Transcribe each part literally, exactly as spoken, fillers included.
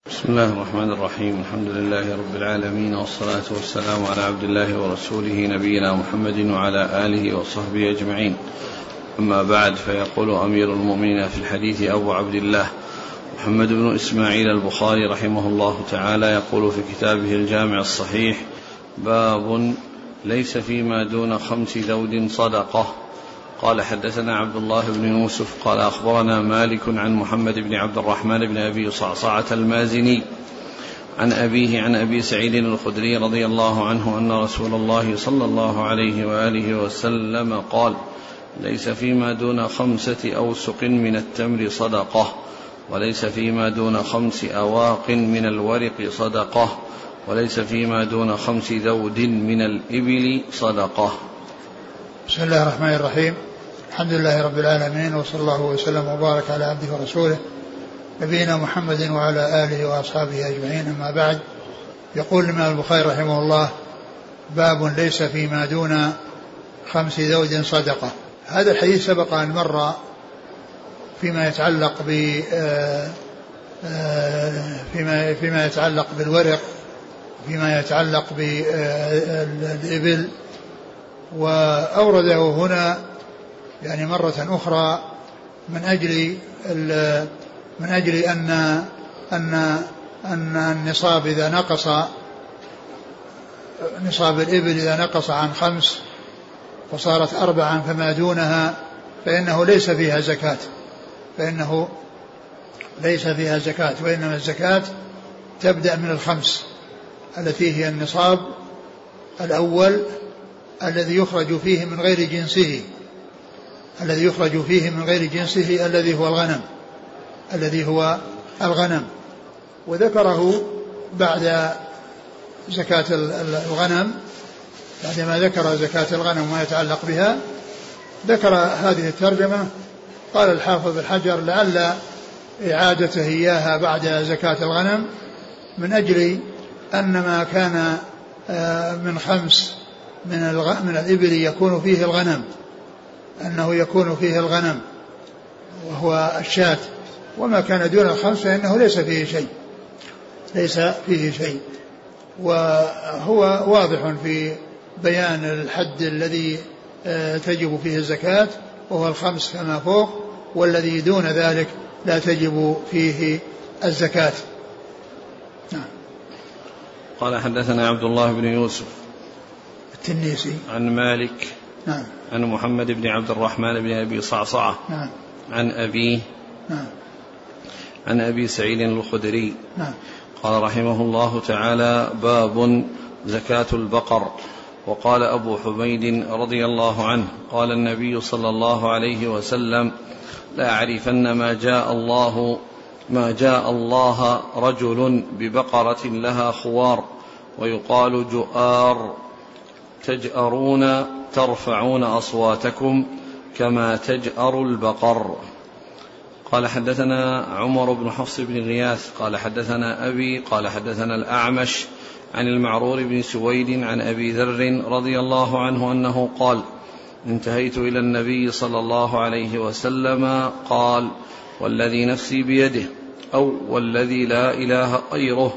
بسم الله الرحمن الرحيم. الحمد لله رب العالمين، والصلاة والسلام على عبد الله ورسوله نبينا محمد وعلى آله وصحبه أجمعين. أما بعد، فيقول أمير المؤمنين في الحديث أبو عبد الله محمد بن إسماعيل البخاري رحمه الله تعالى، يقول في كتابه الجامع الصحيح: باب ليس فيما دون خمس ذود صدقة. قال: حدثنا عبد الله بن يوسف قال: أخبرنا مالك عن محمد بن عبد الرحمن بن أبي صعصعة المازني عن أبيه عن أبي سعيد الخدري رضي الله عنه أن رسول الله صلى الله عليه وآله وسلم قال: ليس فيما دون خمسة أوسق من التمر صدقة، وليس فيما دون خمس أواق من الورق صدقة، وليس فيما دون خمس ذود من الإبل صدقة. بسم الله الرحمن الرحيم. الحمد لله رب العالمين، وصلى الله وسلم وبارك على عبده ورسوله نبينا محمد وعلى آله وأصحابه أجمعين. أما بعد، يقول الإمام البخاري رحمه الله: باب ليس فيما دون خمس ذود صدقة. هذا الحديث سبق أن مر فيما يتعلق ب فيما فيما يتعلق بالورق، فيما يتعلق بالإبل، وأورده هنا يعني مرة أخرى من أجل من أجل أن أن أن النصاب إذا نقص نصاب الإبل إذا نقص عن خمس وصارت أربعا فما دونها فإنه ليس فيها زكاة فإنه ليس فيها زكاة وإنما الزكاة تبدأ من الخمس التي هي النصاب الأول الذي يخرج فيه من غير جنسه الذي يخرج فيه من غير جنسه الذي هو الغنم الذي هو الغنم وذكره بعد زكاة الغنم. بعدما ذكر زكاة الغنم وما يتعلق بها، ذكر هذه الترجمة. قال الحافظ الحجر: لعل إعادته إياها بعد زكاة الغنم من أجل أن ما كان من خمس من من الإبل يكون فيه الغنم، أنه يكون فيه الغنم وهو الشاة، وما كان دون الخمس فإنه ليس فيه شيء ليس فيه شيء وهو واضح في بيان الحد الذي تجب فيه الزكاة، وهو الخمس فما فوق، والذي دون ذلك لا تجب فيه الزكاة. نعم. قال: حدثنا عبد الله بن يوسف التنيسي عن مالك نعم. عن محمد بن عبد الرحمن بن أبي صعصعة نعم. عن أبيه نعم. عن أبي سعيد الخدري نعم. قال رحمه الله تعالى: باب زكاة البقر. وقال أبو حميد رضي الله عنه: قال النبي صلى الله عليه وسلم: لا أعرفن ما جاء الله ما جاء الله رجل ببقرة لها خوار ويقال جؤار تجأرون ترفعون أصواتكم كما تجأر البقر. قال: حدثنا عمر بن حفص بن غياث قال: حدثنا أبي قال: حدثنا الأعمش عن المعرور بن سويد عن أبي ذر رضي الله عنه أنه قال: انتهيت إلى النبي صلى الله عليه وسلم قال: والذي نفسي بيده، أو والذي لا إله غيره،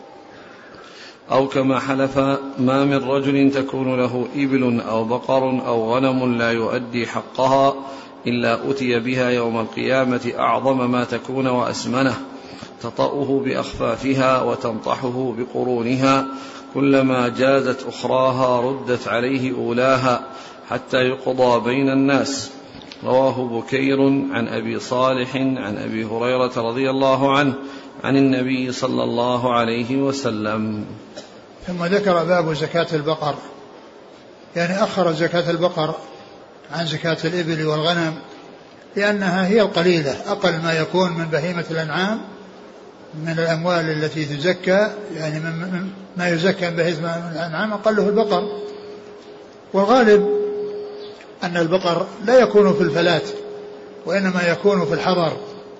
أو كما حلف: ما من رجل تكون له إبل أو بقر أو غنم لا يؤدي حقها إلا أتي بها يوم القيامة أعظم ما تكون وأسمنه، تطأه بأخفافها وتنطحه بقرونها، كلما جازت أخراها ردت عليه أولاها حتى يقضى بين الناس. رواه بكير عن أبي صالح عن أبي هريرة رضي الله عنه عن النبي صلى الله عليه وسلم. ثم ذكر باب زكاة البقر، يعني أخر زكاة البقر عن زكاة الإبل والغنم لأنها هي القليلة، أقل ما يكون من بهيمة الأنعام من الأموال التي تزكى، يعني من ما يزكى من بهيمة الأنعام أقله البقر. والغالب أن البقر لا يكون في الفلات وإنما يكون في الحضر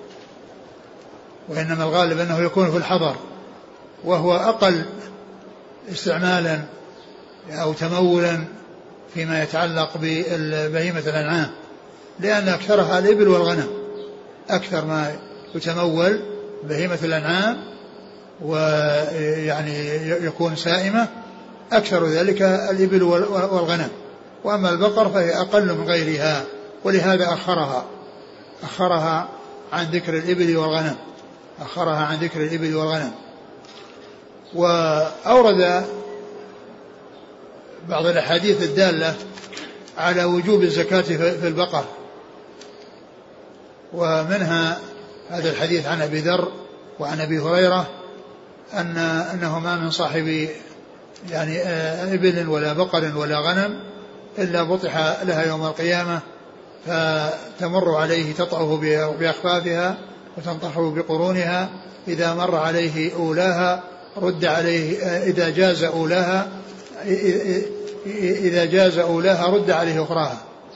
وإنما الغالب أنه يكون في الحضر، وهو أقل استعمالا أو تمولا فيما يتعلق ببهيمة الأنعام، لأن أكثرها الإبل والغنم، أكثر ما يتمول بهيمة الأنعام ويعني يكون سائمة أكثر ذلك الإبل والغنم، وأما البقر فهي أقل من غيرها، ولهذا أخرها أخرها عن ذكر الإبل والغنم أخرها عن ذكر الإبل والغنم. وأورد بعض الأحاديث الدالة على وجوب الزكاة في البقر، ومنها هذا الحديث عن أبي ذر وعن أبي هريرة أن أنه ما من صاحب يعني إبل ولا بقر ولا غنم إلا بطح لها يوم القيامة فتمر عليه تطأه بأخفافها وتنطحه بقرونها، إذا مر عليه أولاها رد عليه، إذا جاز أولاها إذا جاز أولاها رد عليه أخراها.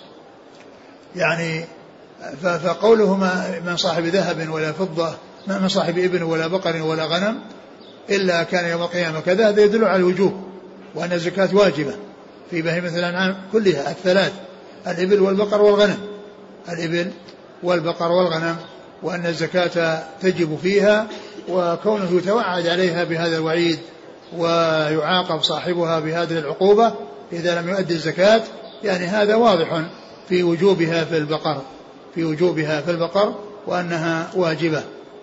يعني فقوله من صاحب ذهب ولا فضة، ما من صاحب ابن ولا بقر ولا غنم إلا كان يوم القيامة كذا، هذا يدل على الوجوب وأن الزكاة واجبة في بهيمة الأنعام كلها الثلاث، الإبل والبقر والغنم الإبل والبقر والغنم، وأن الزكاة تجب فيها، وكونه يتوعد عليها بهذا الوعيد ويعاقب صاحبها بهذه العقوبة إذا لم يؤدي الزكاة، يعني هذا واضح في وجوبها في البقر في وجوبها في البقر وأنها واجبة.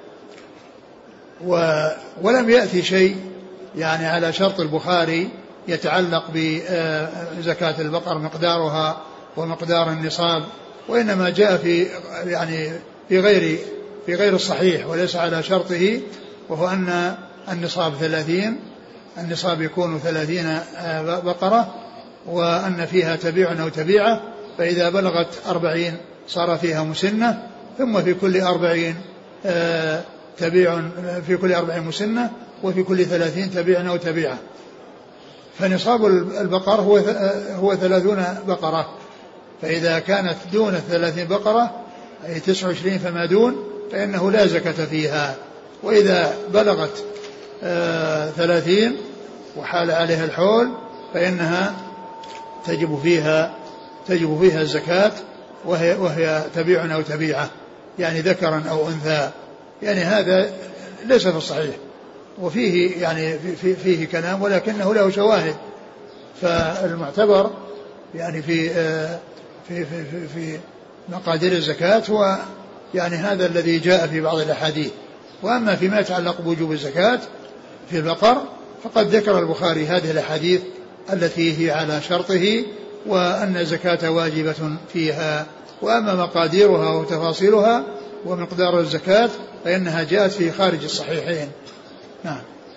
ولم يأتي شيء يعني على شرط البخاري يتعلق بزكاة البقر مقدارها ومقدار النصاب، وإنما جاء في يعني في غير في غير الصحيح وليس على شرطه، وهو أن النصاب ثلاثين النصاب يكون ثلاثين بقرة، وأن فيها تبيع أو تبيعة، فإذا بلغت أربعين صار فيها مسنة، ثم في كل أربعين تبيع في كل أربعين مسنة، وفي كل ثلاثين تبيع أو تبيعة. فنصاب البقر هو هو ثلاثون بقرة، فإذا كانت دون الثلاثين بقرة أي تسعة وعشرين فما دون فإنه لا زكاة فيها، وإذا بلغت ثلاثين وحال عليها الحول فإنها تجب فيها تجب فيها الزكاة، وهي, وهي تبيع أو تبيعة، يعني ذكرا أو أنثى. يعني هذا ليس في الصحيح، وفيه يعني في فيه كلام ولكنه له شواهد. فالمعتبر يعني في في في في, في مقادير الزكاة هو يعني هذا الذي جاء في بعض الأحاديث. وأما فيما يتعلق بوجوب الزكاة في البقر فقد ذكر البخاري هذه الأحاديث التي هي على شرطه، وأن الزكاة واجبة فيها. وأما مقاديرها وتفاصيلها ومقدار الزكاة فإنها جاءت في خارج الصحيحين. نعم.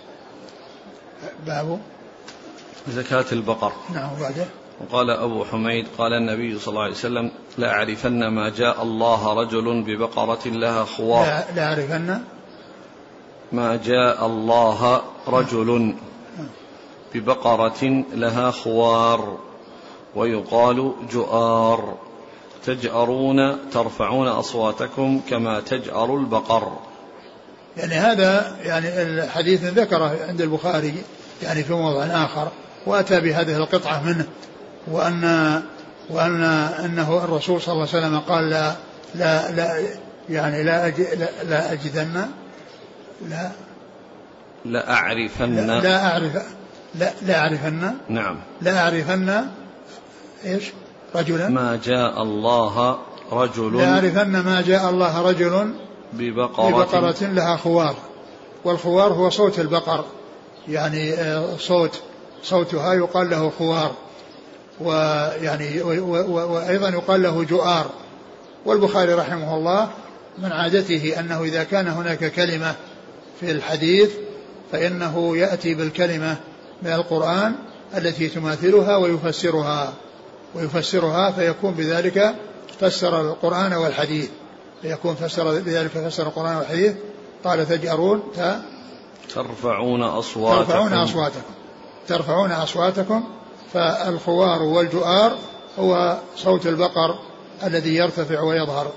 باب زكاة البقر. نعم. وبعده وقال أبو حميد قال النبي صلى الله عليه وسلم لا أعرفن ما جاء الله رجل ببقرة لها خوار. لا, لا أعرفن ما جاء الله رجل ببقرة لها خوار ويقال جؤار تجأرون ترفعون أصواتكم كما تجأر البقر. يعني هذا يعني الحديث ذكره عند البخاري يعني في موضع آخر، وأتى بهذه القطعة منه، وأن وأن أنه الرسول صلى الله عليه وسلم قال لا لا, لا يعني لا أج لا, لا أجدن لا لا أعرفن لا, لا أعرف لا لا أعرفن نعم لا أعرفن إيش رجلا ما جاء الله رجل لا أعرفن ما جاء الله رجل ببقرة, ببقرة لها خوار. والخوار هو صوت البقر، يعني صوت صوتها يقال له خوار، ويعني وأيضا يقال له جؤار. والبخاري رحمه الله من عادته أنه إذا كان هناك كلمة في الحديث فإنه يأتي بالكلمة من القرآن التي تماثلها ويفسرها ويفسرها فيكون بذلك فسر القرآن والحديث فيكون فسر بذلك فسر القرآن والحديث. قال تجأرون ترفعون أصواتكم ترفعون أصواتكم ترفعون أصواتكم فالخوار والجؤار هو صوت البقر الذي يرتفع ويظهر.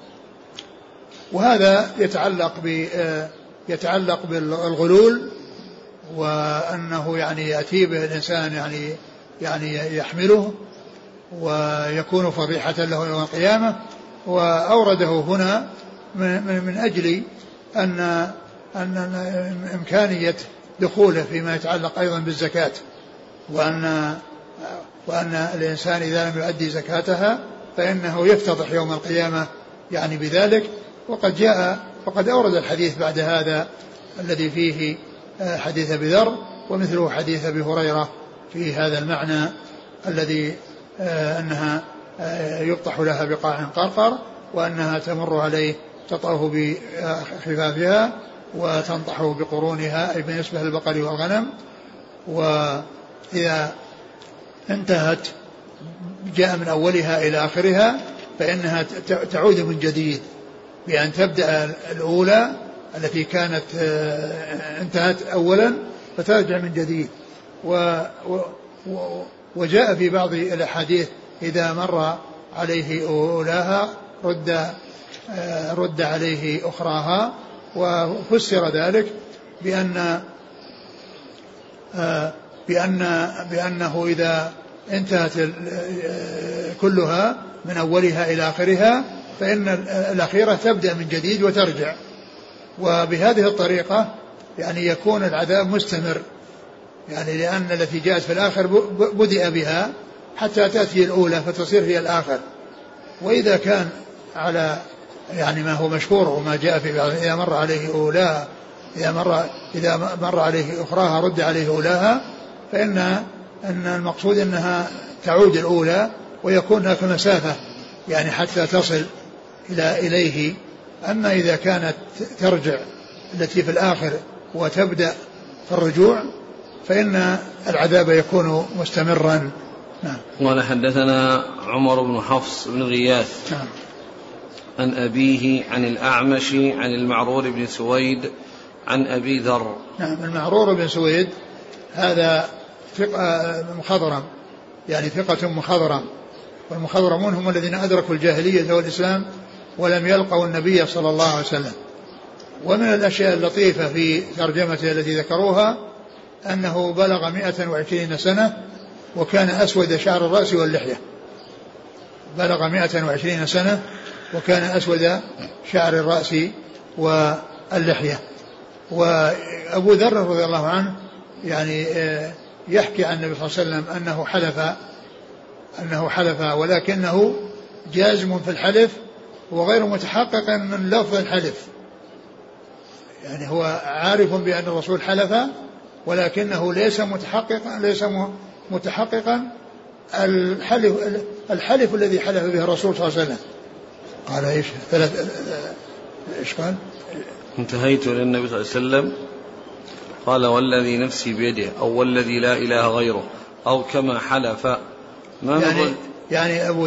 وهذا يتعلق ب يتعلق بالغلول، وأنه يعني يأتي به الإنسان يعني يعني يحمله ويكون فضيحة له يوم القيامة. وأورده هنا من, من أجل أن أن إمكانية دخوله فيما يتعلق أيضا بالزكاة، وأن وأن الإنسان إذا لم يؤدي زكاتها فإنه يفتضح يوم القيامة يعني بذلك. وقد جاء وقد أورد الحديث بعد هذا الذي فيه حديث أبي ذر، ومثله حديث أبي هريرة في هذا المعنى الذي أنها يبطح لها بقاع قرقر، وأنها تمر عليه تطأه بخفافها وتنطح بقرونها، أي بالنسبة للبقر والغنم. وإذا انتهت جاء من أولها إلى آخرها فإنها تعود من جديد بأن تبدأ الأولى التي كانت انتهت أولا فترجع من جديد. و وجاء في بعض الأحاديث إذا مر عليه أولاها رد رد عليه أخراها، وفسر ذلك بأن بأن بأنه إذا انتهت كلها من أولها إلى آخرها فإن الأخيرة تبدأ من جديد وترجع. وبهذه الطريقة يعني يكون العذاب مستمر، يعني لأن التي جاءت في الآخر بدأ بها حتى تأتي الأولى فتصير هي الآخر. وإذا كان على يعني ما هو مشهور وما جاء في إذا مر عليه أولاها إذا مر إذا مر عليه أخراها رد عليه أولاها، فإن أن المقصود أنها تعود الأولى ويكون هناك مسافة يعني حتى تصل إلى إليه. أما إذا كانت ترجع التي في الآخر وتبدأ في الرجوع فإن العذاب يكون مستمرا. نعم. قال حدثنا عمر بن حفص بن غياث نعم. عن أبيه عن الأعمش عن المعرور بن سويد عن أبي ذر. نعم. المعرور بن سويد هذا ثقة مخضرم، يعني ثقة مخضرم، والمخضرمون هم الذين أدركوا الجاهلية والإسلام ولم يلقوا النبي صلى الله عليه وسلم. ومن الأشياء اللطيفة في ترجمته التي ذكروها أنه بلغ مئة وعشرين سنة وكان أسود شعر الرأس واللحية. بلغ مئة وعشرين سنة وكان أسود شعر الرأس واللحية. وأبو ذر رضي الله عنه يعني يحكي عن النبي صلى الله عليه وسلم أنه حلف أنه حلف ولكنه جازم في الحلف وغير متحقق من لفظ الحلف، يعني هو عارف بأن الرسول حلف ولكنه ليس متحققا ليس متحققا الحلف الحلف الذي حلف به الرسول صلى الله عليه وسلم. قال ايش ثلاث ايش قال؟ انتهيت للنبي صلى الله عليه وسلم قال والذي نفسي بيده او والذي لا اله غيره او كما حلف. ما يعني يعني ابو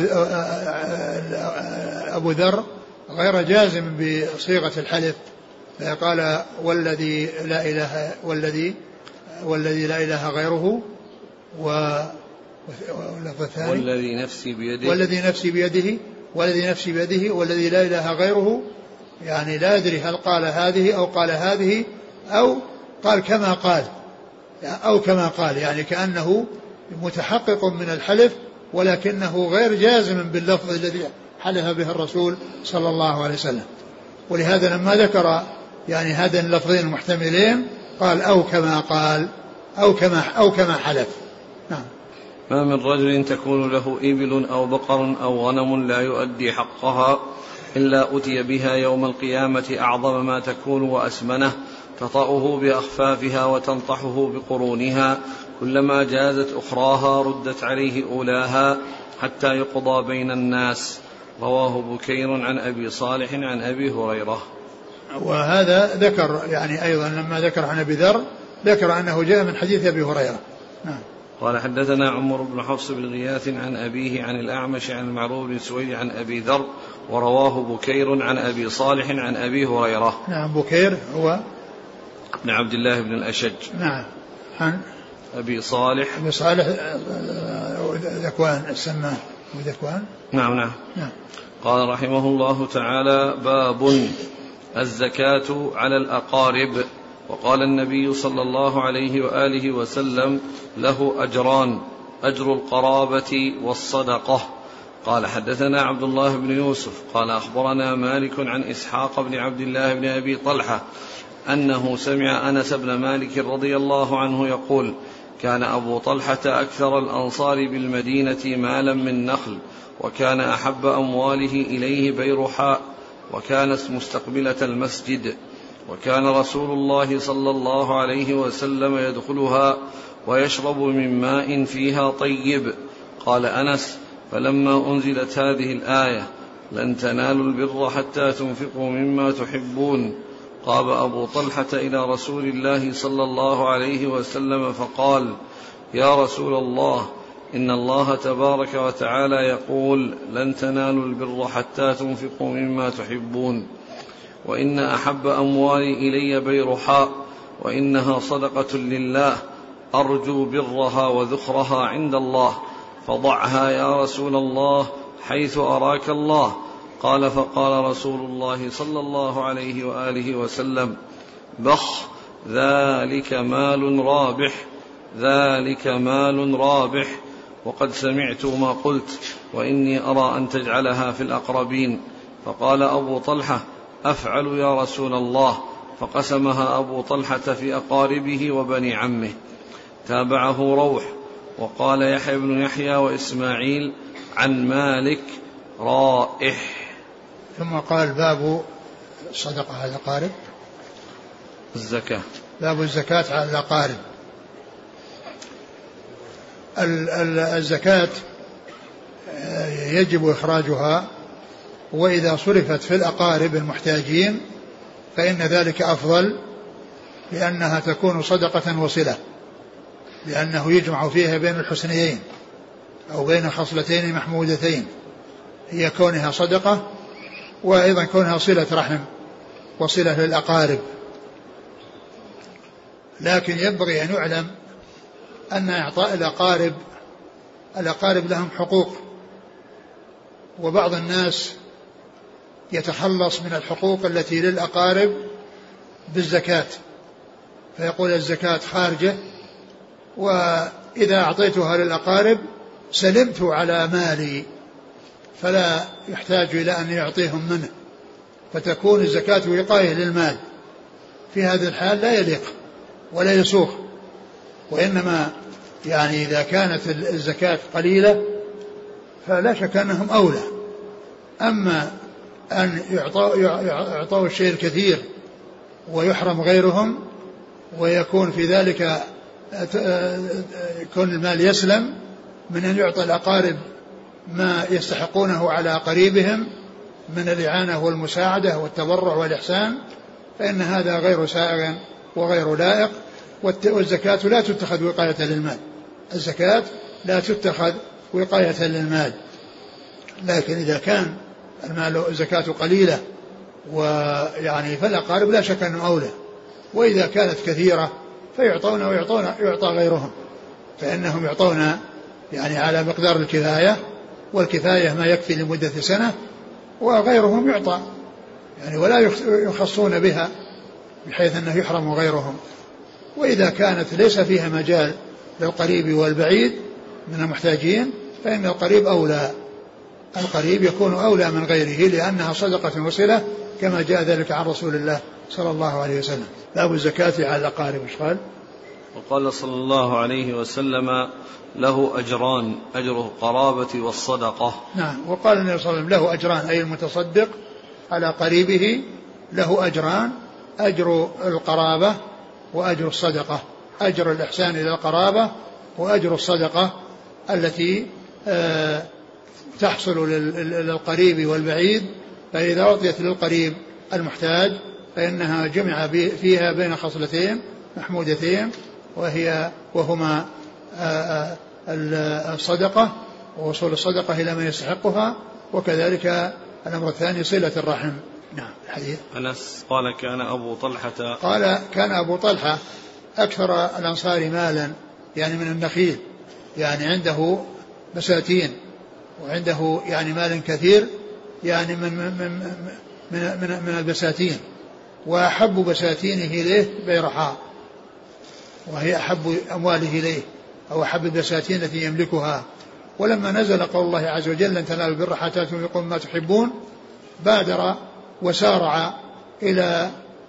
ابو ذر غير جازم بصيغه الحلف، قال والذي لا اله والذي والذي لا اله غيره و والذي نفسي بيده والذي نفسي بيده والذي نفسي بيده والذي لا اله غيره، يعني لا يدري هل قال هذه او قال هذه او قال كما قال او كما قال، يعني كأنه متحقق من الحلف ولكنه غير جازم باللفظ الذي حلف به الرسول صلى الله عليه وسلم. ولهذا لما ذكر يعني هذين اللفظين المحتملين قال أو كما قال أو كما أو كما حلف. نعم. ما من رجل تكون له إبل أو بقر أو غنم لا يؤدي حقها إلا أتي بها يوم القيامة أعظم ما تكون وأسمنه تطأه بأخفافها وتنطحه بقرونها، كلما جازت أخراها ردت عليه أولاها حتى يقضى بين الناس. رواه بكير عن أبي صالح عن أبي هريرة. وهذا ذكر يعني أيضا لما ذكر عن أبي ذر ذكر أنه جاء من حديث أبي هريرة. نعم. قال حدثنا عمر بن حفص بن غياث عن أبيه عن الأعمش عن المعروف بن سويد عن أبي ذر، ورواه بكير عن أبي صالح عن أبي هريرة. نعم. بكير هو ابن عبد الله بن الأشج. نعم. عن أبي صالح أبي صالح ذكوان السمان وذكوان. نعم نعم نعم. قال رحمه الله تعالى: باب الزكاة على الأقارب. وقال النبي صلى الله عليه وآله وسلم: له أجران، أجر القرابة والصدقة. قال حدثنا عبد الله بن يوسف قال أخبرنا مالك عن إسحاق بن عبد الله بن أبي طلحة أنه سمع أنس بن مالك رضي الله عنه يقول: كان أبو طلحة أكثر الأنصار بالمدينة مالا من نخل، وكان أحب أمواله إليه بيرحاء، وكانت مستقبلة المسجد، وكان رسول الله صلى الله عليه وسلم يدخلها ويشرب من ماء فيها طيب. قال أنس: فلما أنزلت هذه الآية: لن تنالوا البر حتى تنفقوا مما تحبون، قام أبو طلحة إلى رسول الله صلى الله عليه وسلم فقال: يا رسول الله، إن الله تبارك وتعالى يقول: لن تنالوا البر حتى تنفقوا مما تحبون، وإن أحب أموالي إلي بيرحاء، وإنها صدقة لله، أرجو برها وذخرها عند الله، فضعها يا رسول الله حيث أراك الله. قال: فقال رسول الله صلى الله عليه وآله وسلم: بخ، ذلك مال رابح، ذلك مال رابح، وقد سمعت ما قلت، وإني أرى أن تجعلها في الأقربين. فقال أبو طلحة: أفعل يا رسول الله. فقسمها أبو طلحة في أقاربه وبني عمه. تابعه روح. وقال يحيى بن يحيى وإسماعيل عن مالك: رائح. ثم قال: باب الصدقة على الأقارب، الزكاة، باب الزكاة على الأقارب. الزكاة يجب إخراجها، وإذا صرفت في الأقارب المحتاجين فإن ذلك أفضل، لأنها تكون صدقة وصلة، لأنه يجمع فيها بين الحسنيين أو بين خصلتين محمودتين، هي كونها صدقة وأيضا كونها صلة رحم وصلة للأقارب. لكن ينبغي أن يعلم أن إعطاء الأقارب الأقارب لهم حقوق، وبعض الناس يتخلص من الحقوق التي للأقارب بالزكاة، فيقول الزكاة خارجة، وإذا أعطيتها للأقارب سلمت على مالي، فلا يحتاج إلى أن يعطيهم منه، فتكون الزكاة وقاية للمال. في هذا الحال لا يليق ولا يسوغ، وإنما يعني إذا كانت الزكاة قليلة فلا شك أنهم أولى. أما أن يعطوا, يعطوا الشيء الكثير ويحرم غيرهم، ويكون في ذلك يكون المال يسلم من أن يعطي الأقارب ما يستحقونه على قريبهم من الإعانة والمساعدة والتبرع والإحسان، فإن هذا غير سائغ وغير لائق. والزكاة لا تتخذ وقاية للمال، الزكاة لا تتخذ وقاية للمال. لكن إذا كان المال الزكاة قليلة ويعني فالأقارب لا شك أنه أولى، وإذا كانت كثيرة فيعطون ويعطون يعطى غيرهم، فإنهم يعطون يعني على مقدار الكفاية، والكفاية ما يكفي لمدة سنة، وغيرهم يعطى يعني ولا يخصون بها بحيث أنه يحرم غيرهم. وإذا كانت ليس فيها مجال للقريب والبعيد من المحتاجين فإن القريب أولى، القريب يكون أولى من غيره، لأنها صدقة وصلة كما جاء ذلك عن رسول الله صلى الله عليه وسلم. باب الزكاة على الأقارب. إيش قال؟ وقال صلى الله عليه وسلم: له أجران، أجر القرابة والصدقة. نعم. وقال النبي صلى الله عليه وسلم: له أجران، أي المتصدق على قريبه له أجران، أجر القرابة وأجر الصدقة، أجر الإحسان إلى القرابة وأجر الصدقة التي آه تحصل للقريب والبعيد. فإذا أعطيت للقريب المحتاج فإنها جمع فيها بين خصلتين محمودتين، وهي وهما الصدقة ووصول الصدقة إلى من يستحقها، وكذلك الأمر الثاني صلة الرحم. نعم. الحديث. أنس قال: كان أبو طلحة قال كان أبو طلحة أكثر الأنصار مالا، يعني من النخيل، يعني عنده بساتين وعنده يعني مال كثير، يعني من من من من, من, من البساتين، وأحب بساتينه إليه بيرحاء، وهي أحب أمواله إليه أو أحب البساتين التي يملكها. ولما نزل قول الله عز وجل: لن تنالوا البر حتى تنفقوا مما تحبون، بادر وسارع إلى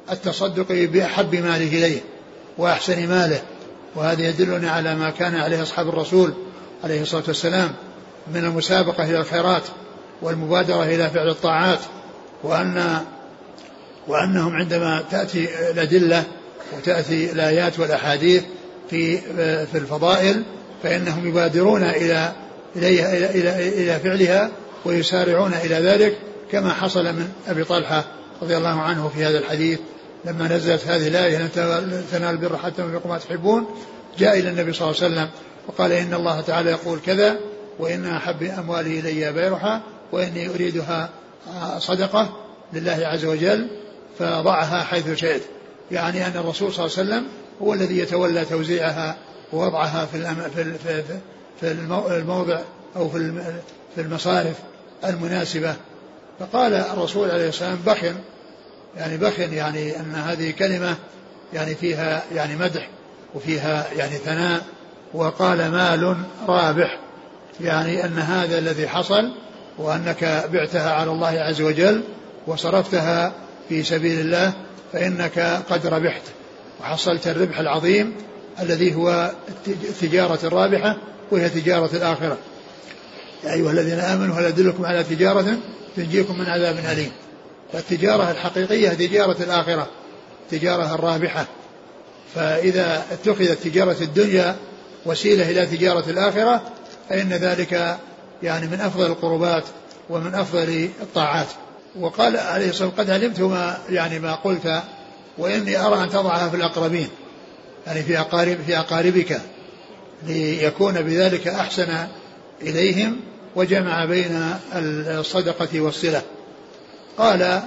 التصدق بأحب ماله إليه وأحسن ماله. وهذا يدلنا على ما كان عليه أصحاب الرسول عليه الصلاة والسلام من المسابقة إلى الخيرات والمبادرة إلى فعل الطاعات، وأن وأنهم عندما تأتي الأدلة وتأتي الآيات والأحاديث في في الفضائل فإنهم يبادرون إلى إلى إلى إلى فعلها ويسارعون إلى ذلك، كما حصل من أبي طلحة رضي الله عنه في هذا الحديث لما نزلت هذه الآية لن تنالوا البر حتى تنفقوا ما تحبون، جاء إلى النبي صلى الله عليه وسلم وقال إن الله تعالى يقول كذا وإن أحب أموالي إلي بيرها وإني أريدها صدقة لله عز وجل فضعها حيث شئت، يعني أن الرسول صلى الله عليه وسلم هو الذي يتولى توزيعها ووضعها في الموضع أو في المصارف المناسبة. فقال الرسول عليه السلام بخن، يعني بخن يعني أن هذه كلمة يعني فيها يعني مدح وفيها يعني ثناء، وقال مال رابح، يعني أن هذا الذي حصل وأنك بعتها على الله عز وجل وصرفتها في سبيل الله فإنك قد ربحت وحصلت الربح العظيم الذي هو التجارة الرابحة وهي تجارة الآخرة. يا أيها الذين آمنوا هل أدلكم على تجارة تنجيكم من عذاب أليم. فالتجارة الحقيقية تجارة الآخرة، تجارة الرابحة. فإذا اتخذت تجارة الدنيا وسيلة إلى تجارة الآخرة فإن ذلك يعني من أفضل القربات ومن أفضل الطاعات. وقال عليه الصلاة والسلام قد علمت ما يعني ما قلت وإني أرى أن تضعها في الأقربين، يعني في أقارب في أقاربك ليكون بذلك أحسن إليهم وجمع بين الصدقة والصلة. قال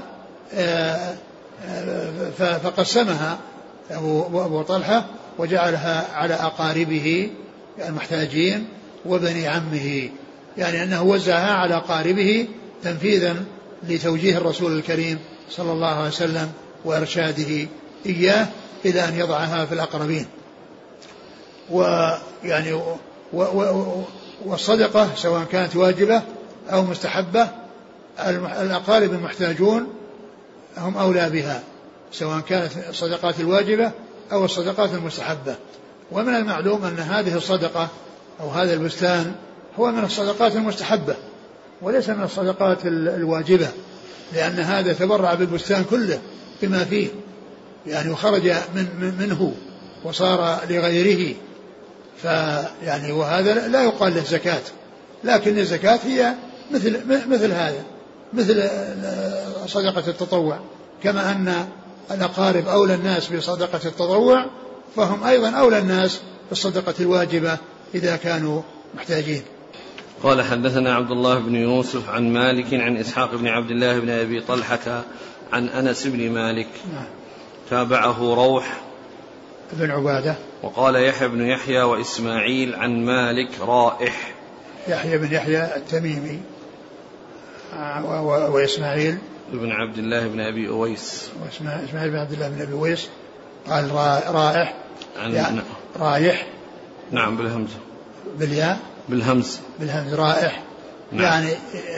فقسمها أبو طلحة وجعلها على أقاربه المحتاجين وبني عمه، يعني أنه وزعها على أقاربه تنفيذا لتوجيه الرسول الكريم صلى الله عليه وسلم وإرشاده إياه إلى أن يضعها في الأقربين. ويعني والصدقة سواء كانت واجبة أو مستحبة الأقارب المحتاجون هم أولى بها، سواء كانت الصدقات الواجبة أو الصدقات المستحبة. ومن المعلوم أن هذه الصدقة أو هذا البستان هو من الصدقات المستحبة وليس من الصدقات الواجبة، لأن هذا تبرع بالبستان كله بما فيه، يعني وخرج من منه وصار لغيره، فيعني وهذا لا يقال له زكاة، لكن الزكاة هي مثل مثل هذا، مثل صدقة التطوع، كما أن الأقارب أولى الناس بصدقة التطوع فهم أيضا أولى الناس بالصدقة الواجبة إذا كانوا محتاجين. قال حدثنا عبد الله بن يوسف عن مالك عن إسحاق بن عبد الله بن أبي طلحة عن أنس بن مالك تابعه روح بن عبادة. وقال يحيى بن يحيى وإسماعيل عن مالك رائح، يحيى بن يحيى التميمي وإسماعيل بن عبد الله بن أبي أويس وإسماعيل بن عبد الله بن أبي أويس. قال رائح عن يعني رايح نعم بالهمزة بالياء بالهمز بالهمز رائح نعم. يعني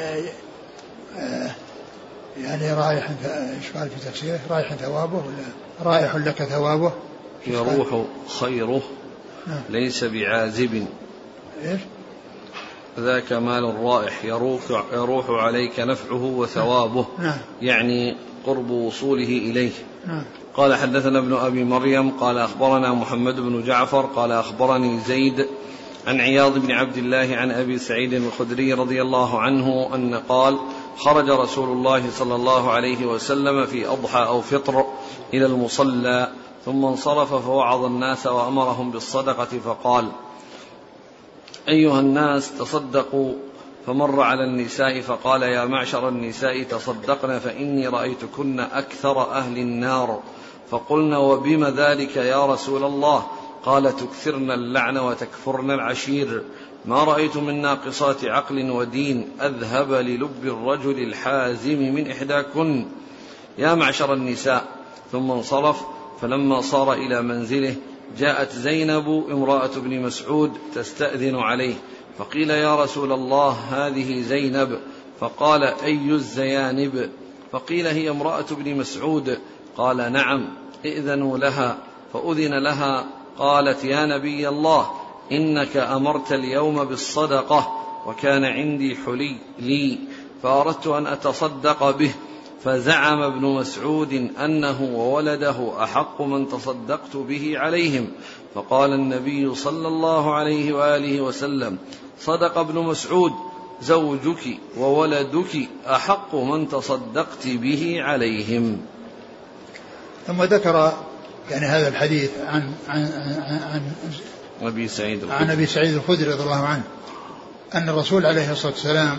يعني رايح ايش قال في تفسيره؟ رايح ثوابه ولا رايح لك ثوابه؟ يروح خيره نعم. ليس بعازب ايش؟ ذاك مال الرائح يروح, يروح عليك نفعه وثوابه نعم. يعني قرب وصوله إليه نعم. قال حدثنا ابن أبي مريم قال أخبرنا محمد بن جعفر قال أخبرني زيد عن عياض بن عبد الله عن أبي سعيد الخدري رضي الله عنه أن قال خرج رسول الله صلى الله عليه وسلم في أضحى أو فطر إلى المصلى ثم انصرف فوعظ الناس وأمرهم بالصدقة فقال أيها الناس تصدقوا، فمر على النساء فقال يا معشر النساء تصدقن فإني رأيتكن أكثر أهل النار. فقلنا وبم ذلك يا رسول الله؟ قال تكثرن اللعن وتكفرن العشير، ما رأيت من ناقصات عقل ودين أذهب للب الرجل الحازم من إحداكن. يا معشر النساء. ثم انصرف، فلما صار إلى منزله جاءت زينب امرأة ابن مسعود تستأذن عليه، فقيل يا رسول الله هذه زينب، فقال أي الزيانب؟ فقيل هي امرأة ابن مسعود. قال نعم ائذنوا لها. فأذن لها. قالت يا نبي الله إنك أمرت اليوم بالصدقة وكان عندي حلي لي فأردت أن أتصدق به، فزعم ابن مسعود أنه وولده أحق من تصدقت به عليهم. فقال النبي صلى الله عليه وآله وسلم صدق ابن مسعود زوجك وولدك أحق من تصدقت به عليهم. ثم ذكر يعني هذا الحديث عن عن عن أبي سعيد عن أبي سعيد الخدري رضي الله عنه أن الرسول عليه الصلاة والسلام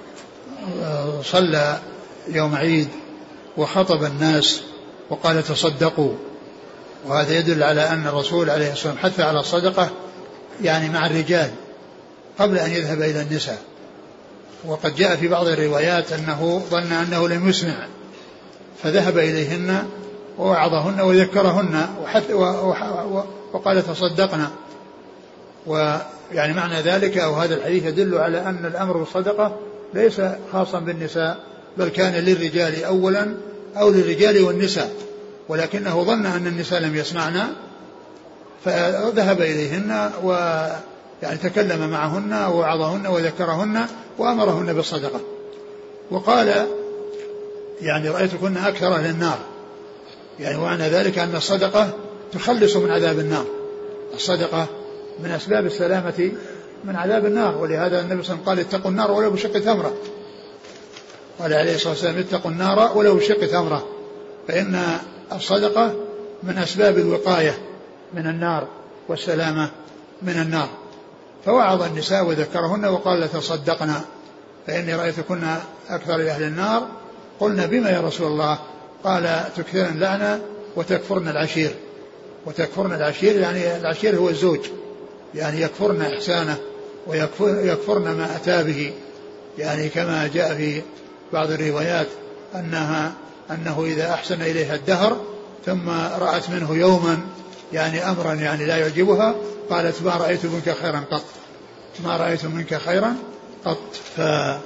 صلى يوم عيد وخطب الناس وقال تصدقوا، وهذا يدل على أن الرسول عليه الصلاة والسلام حث على الصدقة يعني مع الرجال قبل أن يذهب إلى النساء. وقد جاء في بعض الروايات أنه ظن أنه لم يسمع فذهب إليهن ووعظهن وذكرهن وحث وقال تصدقنا. ويعني معنى ذلك أو هذا الحديث يدل على أن الأمر بالصدقة ليس خاصا بالنساء بل كان للرجال أولا أو للرجال والنساء، ولكنه ظن أن النساء لم يسمعنا فذهب إليهن ويعني تكلم معهن ووعظهن وذكرهن وأمرهن بالصدقة. وقال يعني رأيتكن أكثر أهل النار، يعني ومعنى ذلك أن الصدقة تخلص من عذاب النار، الصدقة من أسباب السلامة من عذاب النار. ولهذا النبي صلى الله عليه وسلم قال اتقوا النار ولو بشق تمرة، قال عليه الصلاة والسلام اتقوا النار ولو بشق تمرة، فإن الصدقة من أسباب الوقاية من النار والسلامة من النار. فوعظ النساء وذكرهن وقال لتصدقنا فإني رأيتكن أكثر أهل النار. قلنا بما يا رسول الله؟ قال تكثرن اللعنة وتكفرن العشير. وتكفرن العشير يعني العشير هو الزوج، يعني يكفرن إحسانه ويكفرن ما أتى به، يعني كما جاء في بعض الروايات أنها أنه إذا أحسن إليها الدهر ثم رأت منه يوما يعني أمرا يعني لا يعجبها قالت ما رأيت منك خيرا قط، ما رأيت منك خيرا قط. ف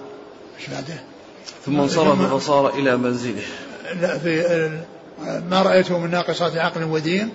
ثم انصرف فصار إلى منزله. لا في ما رأيته من ناقصات عقل ودين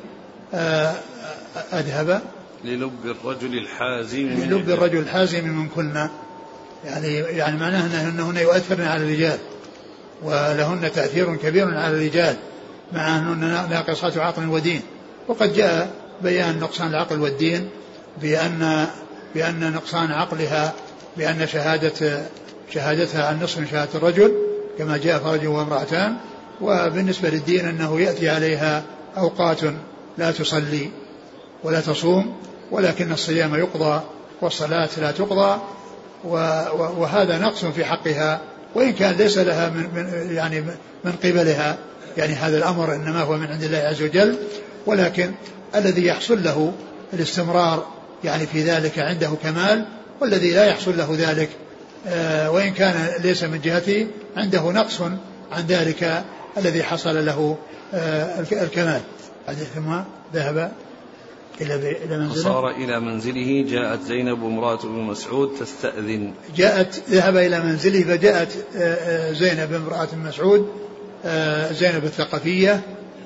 أذهب للب الرجل الحازم للب الرجل الحازم من كلنا، يعني يعني معناه أنهن يؤثرن على الرجال ولهن تأثير كبير على الرجال مع أنهن ناقصات عقل ودين. وقد جاء بيان نقصان العقل والدين بأن بأن نقصان عقلها بأن شهادة شهادتها عن نصف من شهادة الرجل كما جاء فرج وامرأتان. وبالنسبة للدين أنه يأتي عليها أوقات لا تصلي ولا تصوم ولكن الصيام يقضى والصلاة لا تقضى، وهذا نقص في حقها وإن كان ليس لها من من يعني من قبلها، يعني هذا الأمر إنما هو من عند الله عز وجل، ولكن الذي يحصل له الاستمرار يعني في ذلك عنده كمال، والذي لا يحصل له ذلك وإن كان ليس من جهته عنده نقص عن ذلك الذي حصل له الكمال. ثم ذهب إلى منزله صار إلى منزله. جاءت زينب امرأة ابن مسعود تستأذن. جاءت ذهب إلى منزله فجاءت زينب امرأة ابن مسعود زينب الثقفية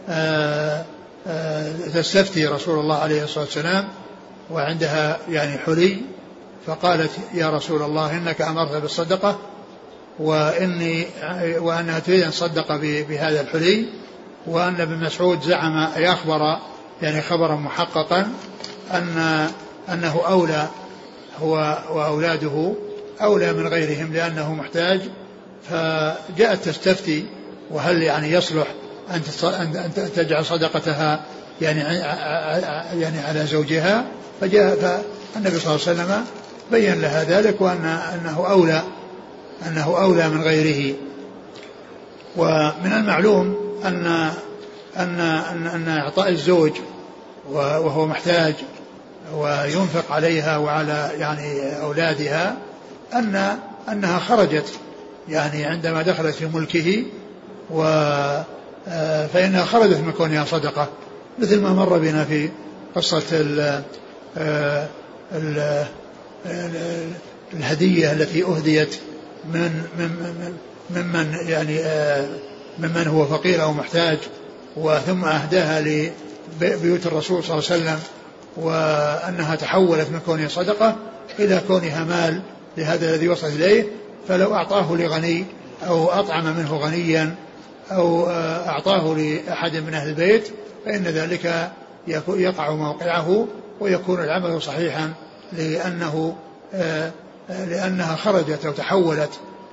تستفتي رسول الله عليه الصلاة والسلام وعندها يعني حلي، فقالت يا رسول الله إنك أمرت بالصدقة وإني وأنها تريد أن تصدق بهذا الحلي، وأن ابن مسعود زعم يخبر يعني خبرا محققا أن أنه أولى هو وأولاده أولى من غيرهم لأنه محتاج. فجاءت تستفتي وهل يعني يصلح أن تجعل صدقتها يعني يعني على زوجها، فجاء فالنبي صلى الله عليه وسلم بين لها ذلك وأن أنه أولى أنه أولى من غيره. ومن المعلوم أن أن أن, أن إعطاء الزوج وهو محتاج وينفق عليها وعلى يعني أولادها أن أنها خرجت يعني عندما دخلت في ملكه، و فإنها خرجت من كونها صدقة، مثل ما مر بنا في قصة ال ال الهدية التي أهديت من ممن يعني ممن هو فقير أو محتاج وثم أهداها لبيوت الرسول صلى الله عليه وسلم، وأنها تحولت من كونها صدقة إلى كونها مال لهذا الذي وصل إليه. فلو أعطاه لغني أو أطعم منه غنيا أو أعطاه لأحد من أهل البيت فإن ذلك يقع موقعه ويكون العمل صحيحا، لأنه لأنها خرجت أو تحولت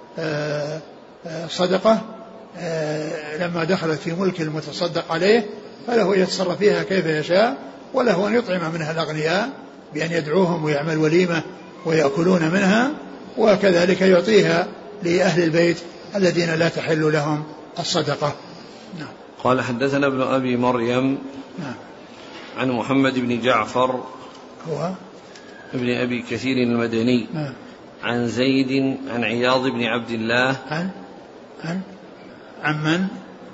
صدقة لما دخلت في ملك المتصدق عليه، فله يتصرف فيها كيف يشاء، وله أن يطعم منها الأغنياء بأن يدعوهم ويعمل وليمة ويأكلون منها، وكذلك يعطيها لأهل البيت الذين لا تحل لهم الصدقة. نعم. قال حدثنا ابن أبي مريم نعم. عن محمد بن جعفر هو ابن أبي كثير المدني نعم. عن زيد عن عياض بن عبد الله عن عن عن من؟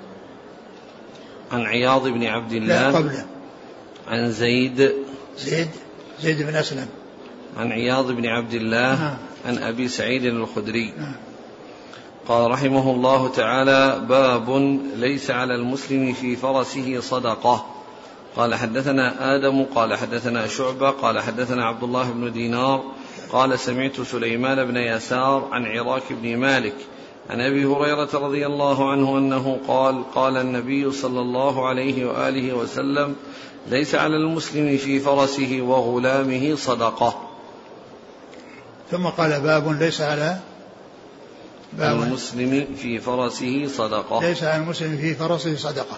عن عياض بن عبد الله لا قبله. عن زيد زيد زيد بن أسلم عن عياض بن عبد الله نعم. عن أبي سعيد الخدري نعم. قال رحمه الله تعالى: باب ليس على المسلم في فرسه صدقة. قال حدثنا آدم قال حدثنا شعبة قال حدثنا عبد الله بن دينار قال سمعت سليمان بن يسار عن عراك بن مالك عن أبي هريرة رضي الله عنه أنه قال: قال النبي صلى الله عليه وآله وسلم: ليس على المسلم في فرسه وغلامه صدقة. ثم قال: باب ليس على باب المسلم في فرسه صدقة. ليس على المسلم في فرسه صدقة.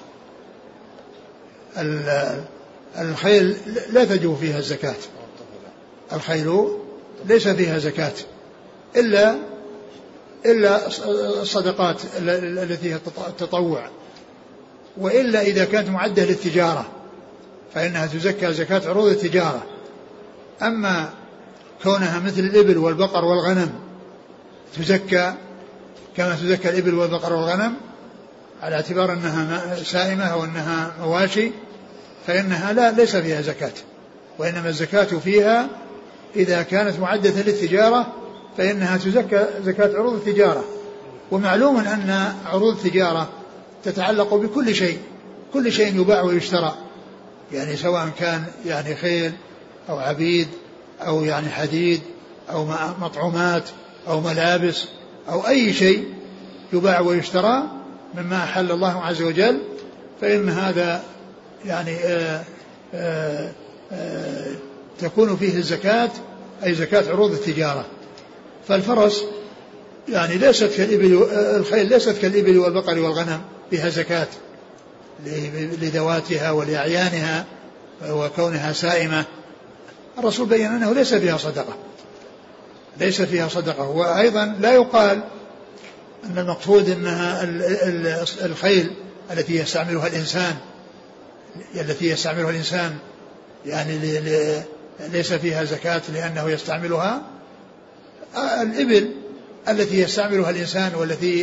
الخيل لا تجب فيها الزكاة، الخيل ليس فيها زكاة إلا إلا الصدقات التي هي التطوع، وإلا إذا كانت معدة للتجارة فإنها تزكى زكاة عروض التجارة. أما كونها مثل الإبل والبقر والغنم تزكى كما تزكى الإبل والبقر والغنم على اعتبار أنها سائمة أو أنها مواشي، فإنها لا ليس فيها زكاة، وإنما الزكاة فيها إذا كانت معدة للتجارة فإنها تزكى زكاة عروض التجارة. ومعلوم أن عروض التجارة تتعلق بكل شيء، كل شيء يباع ويشترى، يعني سواء كان يعني خيل أو عبيد أو يعني حديد أو مطعومات أو ملابس أو أي شيء يباع ويشترى مما أحل الله عز وجل، فإن هذا يعني آآ آآ آآ تكون فيه الزكاة، أي زكاة عروض التجارة. فالفرس يعني ليست كالإبل، الخيل ليست كالإبل والبقر والغنم فيها زكاة لذواتها ولأعيانها وكونها سائمة. الرسول بيّن أنه ليس فيها صدقة، ليس فيها صدقة. وأيضا لا يقال أن المقصود أنها الخيل التي يستعملها الإنسان التي يستعملها الإنسان يعني ليس فيها زكاة لأنه يستعملها. الإبل التي يستعملها الإنسان والتي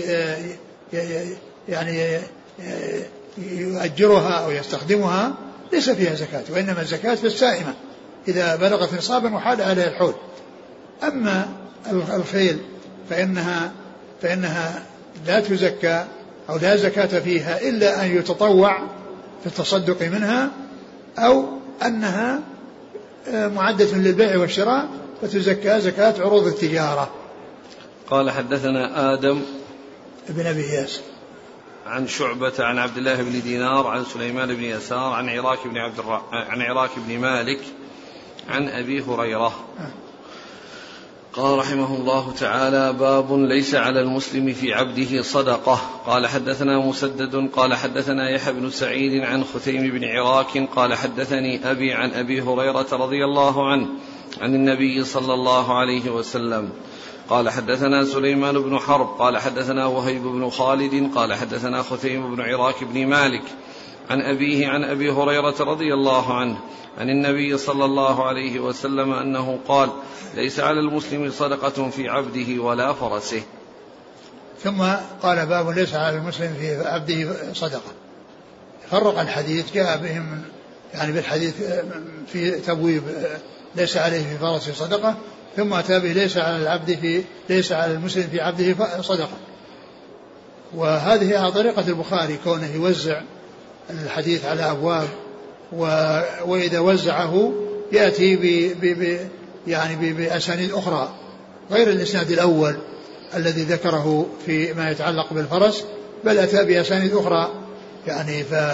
يعني يؤجرها أو يستخدمها ليس فيها زكاة، وإنما الزكاة في السائمة إذا بلغت نصابا وحال عليها الحول. أما الخيل فإنها فإنها لا تزكى أو لا زكاة فيها إلا أن يتطوع في التصدق منها، أو أنها معدة للبيع والشراء فتزكى زكاة عروض التجارة. قال حدثنا آدم ابن أبي إياس عن شعبة عن عبد الله بن دينار عن سليمان بن يسار عن عراك بن عبد الر... عن عراك بن مالك عن أبي هريرة قال رحمه الله تعالى: باب ليس على المسلم في عبده صدقة. قال حدثنا مسدد قال حدثنا يحيى بن سعيد عن خثيم بن عراك قال حدثني أبي عن أبي هريرة رضي الله عنه عن النبي صلى الله عليه وسلم قال حدثنا سليمان بن حرب قال حدثنا وهيب بن خالد قال حدثنا خثيم بن عراك بن مالك عن أبيه عن أبي هريرة رضي الله عنه عن النبي صلى الله عليه وسلم أنه قال: ليس على المسلم صدقة في عبده ولا فرسه. ثم قال: باب ليس على المسلم في عبده صدقة. فرق الحديث، جاء بهم يعني بالحديث في تبويب ليس عليه في فرسه صدقة، ثم أتى به ليس على العبد في ليس على المسلم في عبده صدقة. وهذه طريقة البخاري، كونه يوزع الحديث على أبواب، وإذا وزعه يأتي ب ب يعني بأسانيد أخرى غير الإسناد الأول الذي ذكره في ما يتعلق بالفرس، بل أتى بأسانيد أخرى يعني ف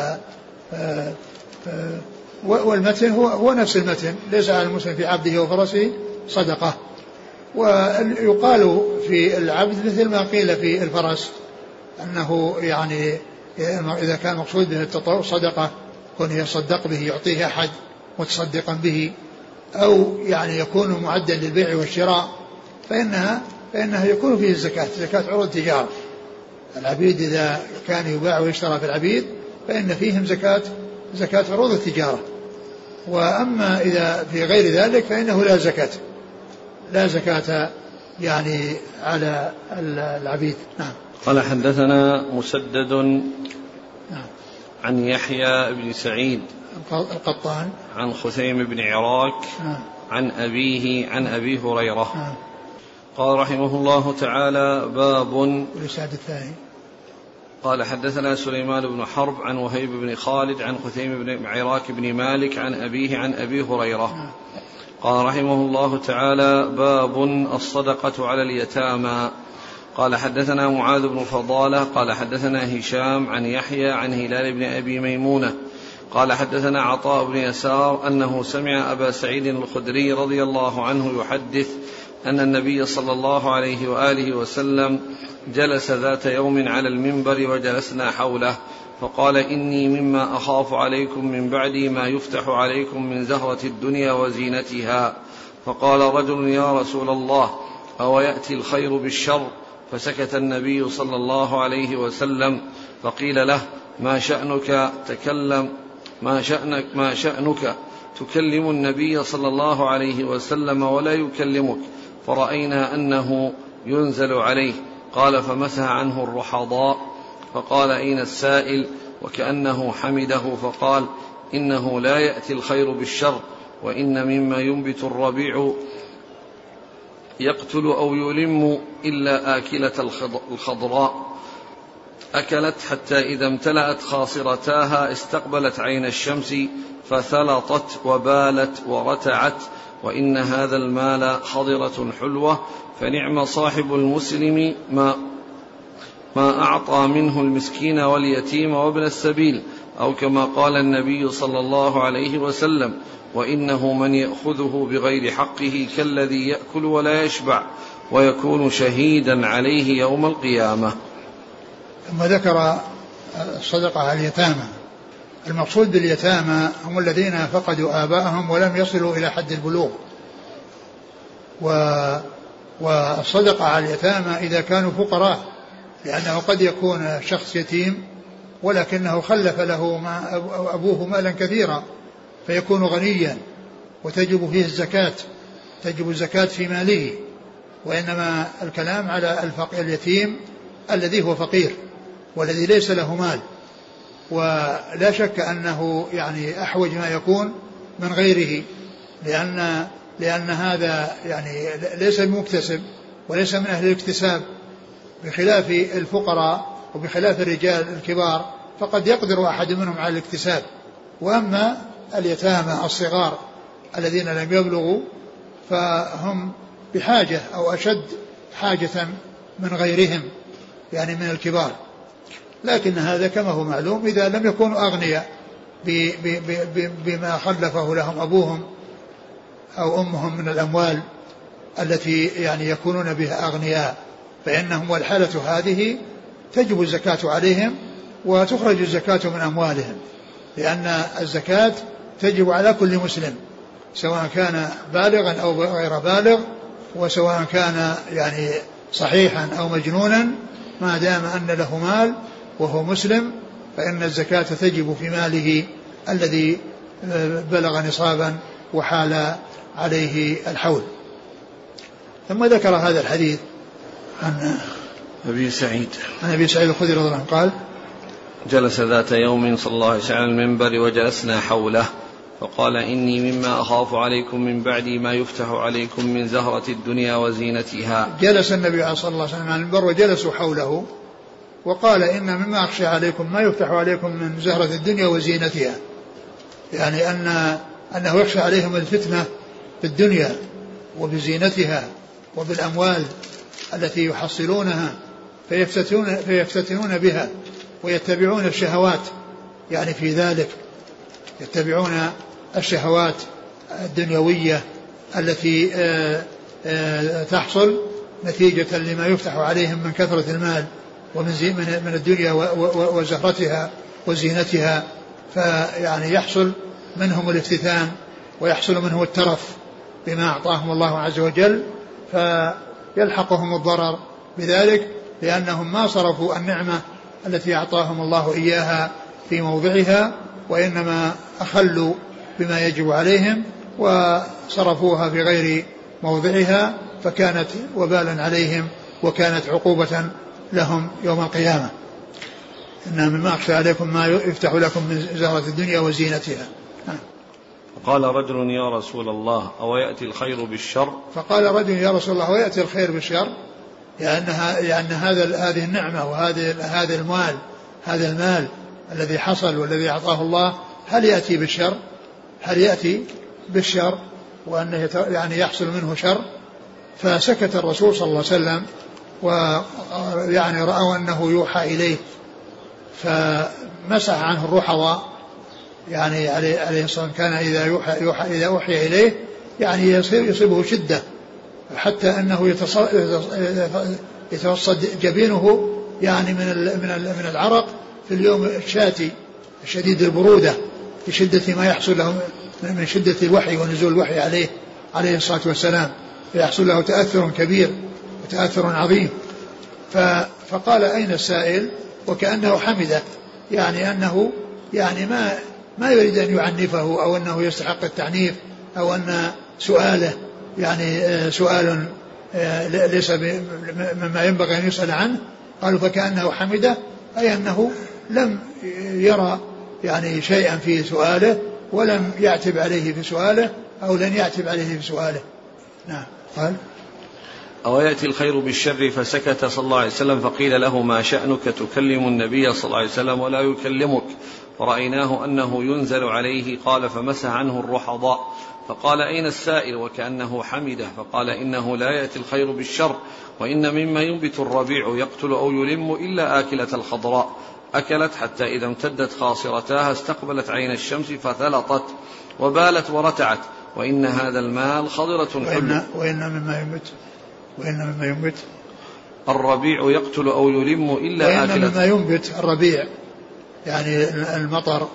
والمتن هو, هو نفس المتن: ليس على المسلم في عبده وفرسه صدقة. ويقال في العبد مثل ما قيل في الفرس، أنه يعني إذا كان مقصود به التطوع صدقة كن يصدق به يعطيه أحد متصدقا به، أو يعني يكون معدا للبيع والشراء، فإنها فإنها يكون فيه الزكاة، زكاة عروض التجارة. العبيد إذا كان يباع ويشترى في العبيد فإن فيهم زكاة زكاة عروض التجارة. وأما إذا في غير ذلك فإنه لا زكاة لا زكاة يعني على العبيد. نعم. قال حدثنا مسدد نعم. عن يحيى بن سعيد القطان عن خثيم بن عراك نعم. عن أبيه عن أبي هريرة نعم. قال رحمه الله تعالى: باب. الإسناد الثاني قال حدثنا سليمان بن حرب عن وهيب بن خالد عن خثيم بن عراك بن مالك عن أبيه عن أبي هريرة نعم. قال رحمه الله تعالى: باب الصدقة على اليتامى. قال حدثنا معاذ بن فضالة قال حدثنا هشام عن يحيى عن هلال بن أبي ميمونة قال حدثنا عطاء بن يسار أنه سمع أبا سعيد الخدري رضي الله عنه يحدث أن النبي صلى الله عليه وآله وسلم جلس ذات يوم على المنبر وجلسنا حوله فقال: إني مما أخاف عليكم من بعدي ما يفتح عليكم من زهرة الدنيا وزينتها. فقال رجل: يا رسول الله، أو يأتي الخير بالشر؟ فسكت النبي صلى الله عليه وسلم فقيل له: ما شأنك تكلم ما شأنك ما شأنك تكلم النبي صلى الله عليه وسلم ولا يكلمك؟ فرأينا أنه ينزل عليه. قال: فمسح عنه الرحضاء. فقال: أين السائل؟ وكأنه حمده فقال: إنه لا يأتي الخير بالشر، وإن مما ينبت الربيع يقتل أو يلم إلا آكلة الخضراء، أكلت حتى إذا امتلأت خاصرتاها استقبلت عين الشمس فثلطت وبالت ورتعت، وإن هذا المال خضرة حلوة، فنعم صاحب المسلم ما ما أعطى منه المسكين واليتيم وابن السبيل، أو كما قال النبي صلى الله عليه وسلم: وإنه من يأخذه بغير حقه كالذي يأكل ولا يشبع، ويكون شهيدا عليه يوم القيامة. ثم ذكر الصدقة على اليتامى. المقصود باليتامى هم الذين فقدوا آباءهم ولم يصلوا إلى حد البلوغ، والصدقة على اليتامى إذا كانوا فقراء، لأنه قد يكون شخص يتيم ولكنه خلف له ما أبوه مالا كثيرا فيكون غنيا وتجب فيه الزكاة، تجب الزكاة في ماله. وإنما الكلام على الفقير اليتيم الذي هو فقير والذي ليس له مال، ولا شك أنه يعني أحوج ما يكون من غيره، لأن لأن هذا يعني ليس مكتسب وليس من أهل الاكتساب، بخلاف الفقراء وبخلاف الرجال الكبار فقد يقدر أحد منهم على الاكتساب. وأما اليتامى الصغار الذين لم يبلغوا فهم بحاجة أو أشد حاجة من غيرهم يعني من الكبار. لكن هذا كما هو معلوم إذا لم يكونوا أغنياء بما خلفه لهم أبوهم أو أمهم من الأموال التي يعني يكونون بها أغنياء، فإنهم والحالة هذه تجب الزكاة عليهم وتخرج الزكاة من أموالهم، لأن الزكاة تجب على كل مسلم سواء كان بالغا أو غير بالغ، وسواء كان يعني صحيحا أو مجنونا، ما دام أن له مال وهو مسلم فإن الزكاة تجب في ماله الذي بلغ نصابا وحال عليه الحول. ثم ذكر هذا الحديث عن أبي سعيد عن أبي سعيد الخدري رضي الله عنه قال: جلس ذات يوم صلى الله عليه وسلم على المنبر وجلسنا حوله فقال: إني مما أخاف عليكم من بعدي ما يفتح عليكم من زهرة الدنيا وزينتها. جلس النبي صلى الله عليه وسلم على المنبر وجلسوا حوله، وقال إن مما أخشى عليكم ما يفتح عليكم من زهرة الدنيا وزينتها، يعني أن أنه يخشى عليهم الفتنة بالدنيا وبزينتها وبالأموال التي يحصلونها فيفتتنون, فيفتتنون بها ويتبعون الشهوات، يعني في ذلك يتبعون الشهوات الدنيوية التي آآ آآ تحصل نتيجة لما يفتح عليهم من كثرة المال ومن من الدنيا وزهرتها وزينتها، فيعني يحصل منهم الافتتان ويحصل منهم الترف بما أعطاهم الله عز وجل، فيلحقهم الضرر بذلك لأنهم ما صرفوا النعمة التي أعطاهم الله إياها في موضعها، وإنما أخلوا بما يجب عليهم وصرفوها في غير موضعها، فكانت وبالا عليهم وكانت عقوبة لهم يوم القيامة. إن مما أخشى عليكم ما يفتح لكم من زهرة الدنيا وزينتها. فقال رجل يا رسول الله أو يأتي الخير بالشر؟ فقال رجل يا رسول الله ويأتي الخير بالشر، لأنها لأن هذا هذه النعمة وهذه هذا المال هذا المال الذي حصل والذي أعطاه الله هل يأتي بالشر؟ هل يأتي بالشر وأنه يعني يحصل منه شر؟ فسكت الرسول صلى الله عليه وسلم، ويعني رأوا أنه يوحى إليه فمسح عنه الرحضاء، يعني عليه الصلاة والسلام كان إذا يوحى, يوحى إذا أوحي إليه يعني يصير يصيبه شدة حتى أنه يتصد جبينه يعني من من العرق في اليوم الشاتي شديد البرودة لشدة ما يحصل له من شدة الوحي ونزول الوحي عليه عليه الصلاة والسلام، فيحصل له تأثر كبير وتأثر عظيم. فقال أين السائل؟ وكأنه حمده، يعني أنه يعني ما ما يريد أن يعنفه أو أنه يستحق التعنيف أو أن سؤاله يعني سؤال ليس مما ينبغي أن يسأل عنه. قالوا فكأنه حمده، أي أنه لم يرى يعني شيئا في سؤاله ولم يعتب عليه في سؤاله أو لن يعتب عليه في سؤاله. نعم. قال أو يأتي الخير بالشر فسكت صلى الله عليه وسلم، فقيل له ما شأنك تكلم النبي صلى الله عليه وسلم ولا يكلمك؟ فرأيناه أنه ينزل عليه. قال فمسح عنه الرحضاء. فقال أين السائل؟ وكأنه حمده. فقال إنه لا يأتي الخير بالشر، وإن مما ينبت الربيع يقتل أو يلم إلا آكلة الخضراء، أكلت حتى إذا امتدت خاصرتاها استقبلت عين الشمس فثلطت وبالت ورتعت، وإن هذا المال خضرة حلو. وإن مما ينبت وإن مما ينبت الربيع يقتل أو يلم إلا آكلة. وإن مما ينبت الربيع يعني المطر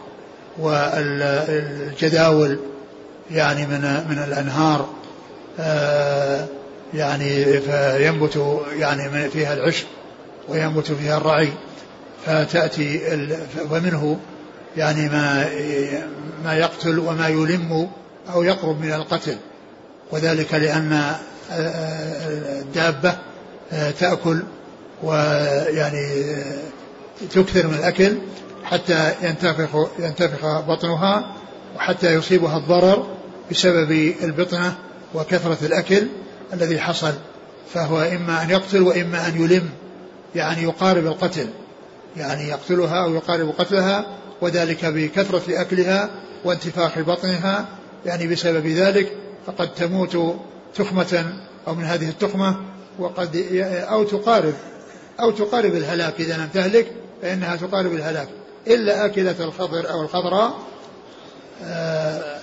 والجداول يعني من من الأنهار، آه يعني فينبت يعني فيها العشب وينبت فيها الرعي، فتأتي ومنه يعني ما ما يقتل وما يلم أو يقرب من القتل، وذلك لأن الدابة تأكل ويعني تكثر من الأكل حتى ينتفخ ينتفخ بطنها وحتى يصيبها الضرر بسبب البطنة وكثرة الأكل الذي حصل، فهو إما أن يقتل وإما أن يلم، يعني يقارب القتل، يعني يقتلها أو يقارب قتلها، وذلك بكثرة أكلها وانتفاخ بطنها، يعني بسبب ذلك فقد تموت تخمة أو من هذه التخمة وقد أو تقارب أو تقارب الهلاك، إذا لم تهلك فإنها تقارب الهلاك، إلا آكلة الخضر أو الخضراء آه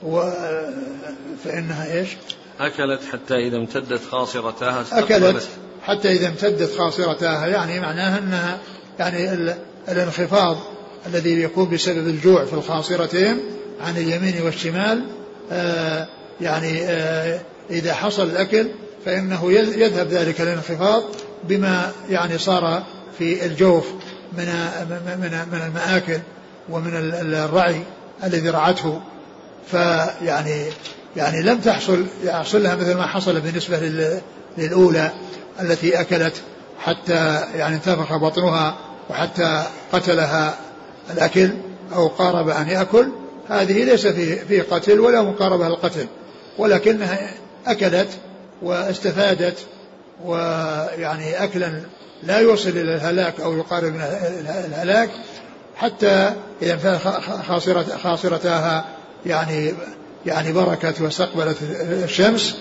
فإنها إيش؟ أكلت حتى إذا امتدت خاصرتاها أكلت حتى إذا امتدت خاصرتاها، يعني معناها أنها يعني الانخفاض الذي يكون بسبب الجوع في الخاصرتين عن اليمين والشمال، آه يعني آه إذا حصل الأكل فإنه يذهب ذلك الانخفاض بما يعني صار في الجوف من من من المآكل ومن الرعي الذي رعته، فيعني يعني لم تحصل يحصل لها مثل ما حصل بالنسبة للأولى التي أكلت حتى يعني انتفخ بطنها وحتى قتلها الأكل أو قارب أن يأكل. هذه ليس في في قتل ولا مقاربة القتل، ولكنها أكلت واستفادت ويعني أكلا لا يوصل إلى الهلاك أو يقارب من الهلاك، حتى إذا انتهى خاصرة خاصرتها يعني يعني بركت واستقبلت الشمس،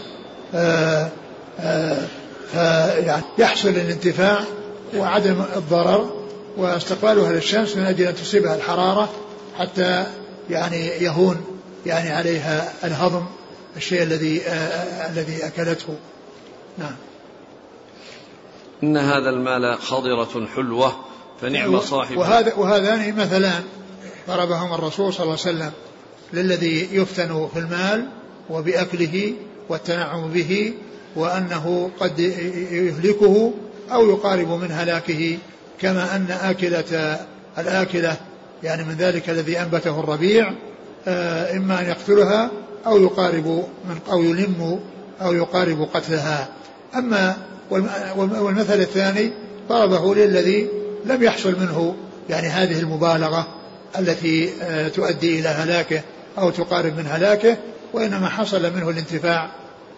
فيعني يحصل الانتفاع وعدم الضرر واستقبالها للشمس من أجل أن تصيبها الحرارة حتى يعني يهون يعني عليها الهضم الشيء الذي الذي أكلته. نعم. إن هذا المال خضرة حلوة فنعم صاحب. وهذا وهذان مثلان ضربهم الرسول صلى الله عليه وسلم للذي يفتن في المال وبأكله والتنعم به، وأنه قد يهلكه أو يقارب من هلاكه، كما أن آكلة الآكلة يعني من ذلك الذي أنبته الربيع إما أن يقتلها أو يقارب من أو يلم أو يقارب قتلها. أما والمثل الثاني ضربه للذي لم يحصل منه يعني هذه المبالغة التي تؤدي إلى هلاكه أو تقارب من هلاكه، وإنما حصل منه الانتفاع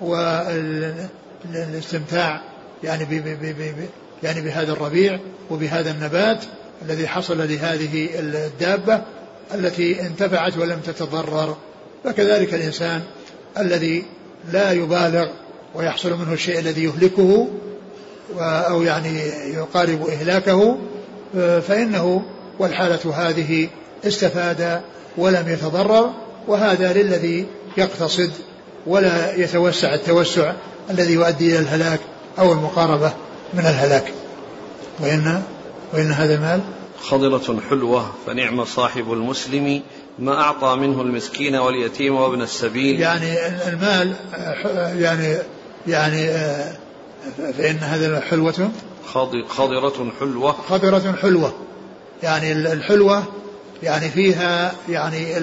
والاستمتاع يعني ب ب يعني بهذا الربيع وبهذا النبات الذي حصل لهذه الدابة التي انتفعت ولم تتضرر. فكذلك الإنسان الذي لا يبالغ ويحصل منه الشيء الذي يهلكه أو يعني يقارب إهلاكه، فإنه والحالة هذه استفاد ولم يتضرر، وهذا للذي يقتصد ولا يتوسع التوسع الذي يؤدي إلى الهلاك أو المقاربة من الهلاك. وإن, وإن هذا المال خضرة حلوة فنعم صاحب المسلم ما أعطى منه المسكين واليتيم وابن السبيل. يعني المال يعني يعني فإن هذا حلوة خضرة حلوة خضرة حلوة يعني الحلوة يعني فيها يعني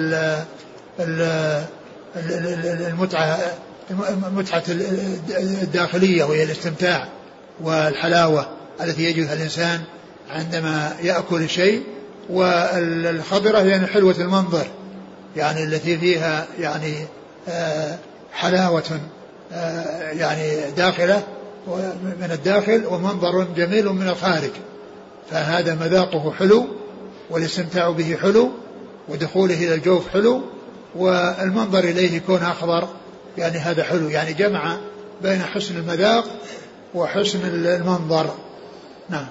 المتعة المتعة الداخلية وهي الاستمتاع والحلاوة التي يجدها الإنسان عندما يأكل شيء، والخضرة يعني حلوة المنظر يعني التي فيها يعني حلاوة يعني داخلة من الداخل ومنظر جميل من الخارج، فهذا مذاقه حلو والاستمتاع به حلو ودخوله إلى الجوف حلو والمنظر إليه يكون أخضر، يعني هذا حلو، يعني جمع بين حسن المذاق وحسن المنظر. نعم.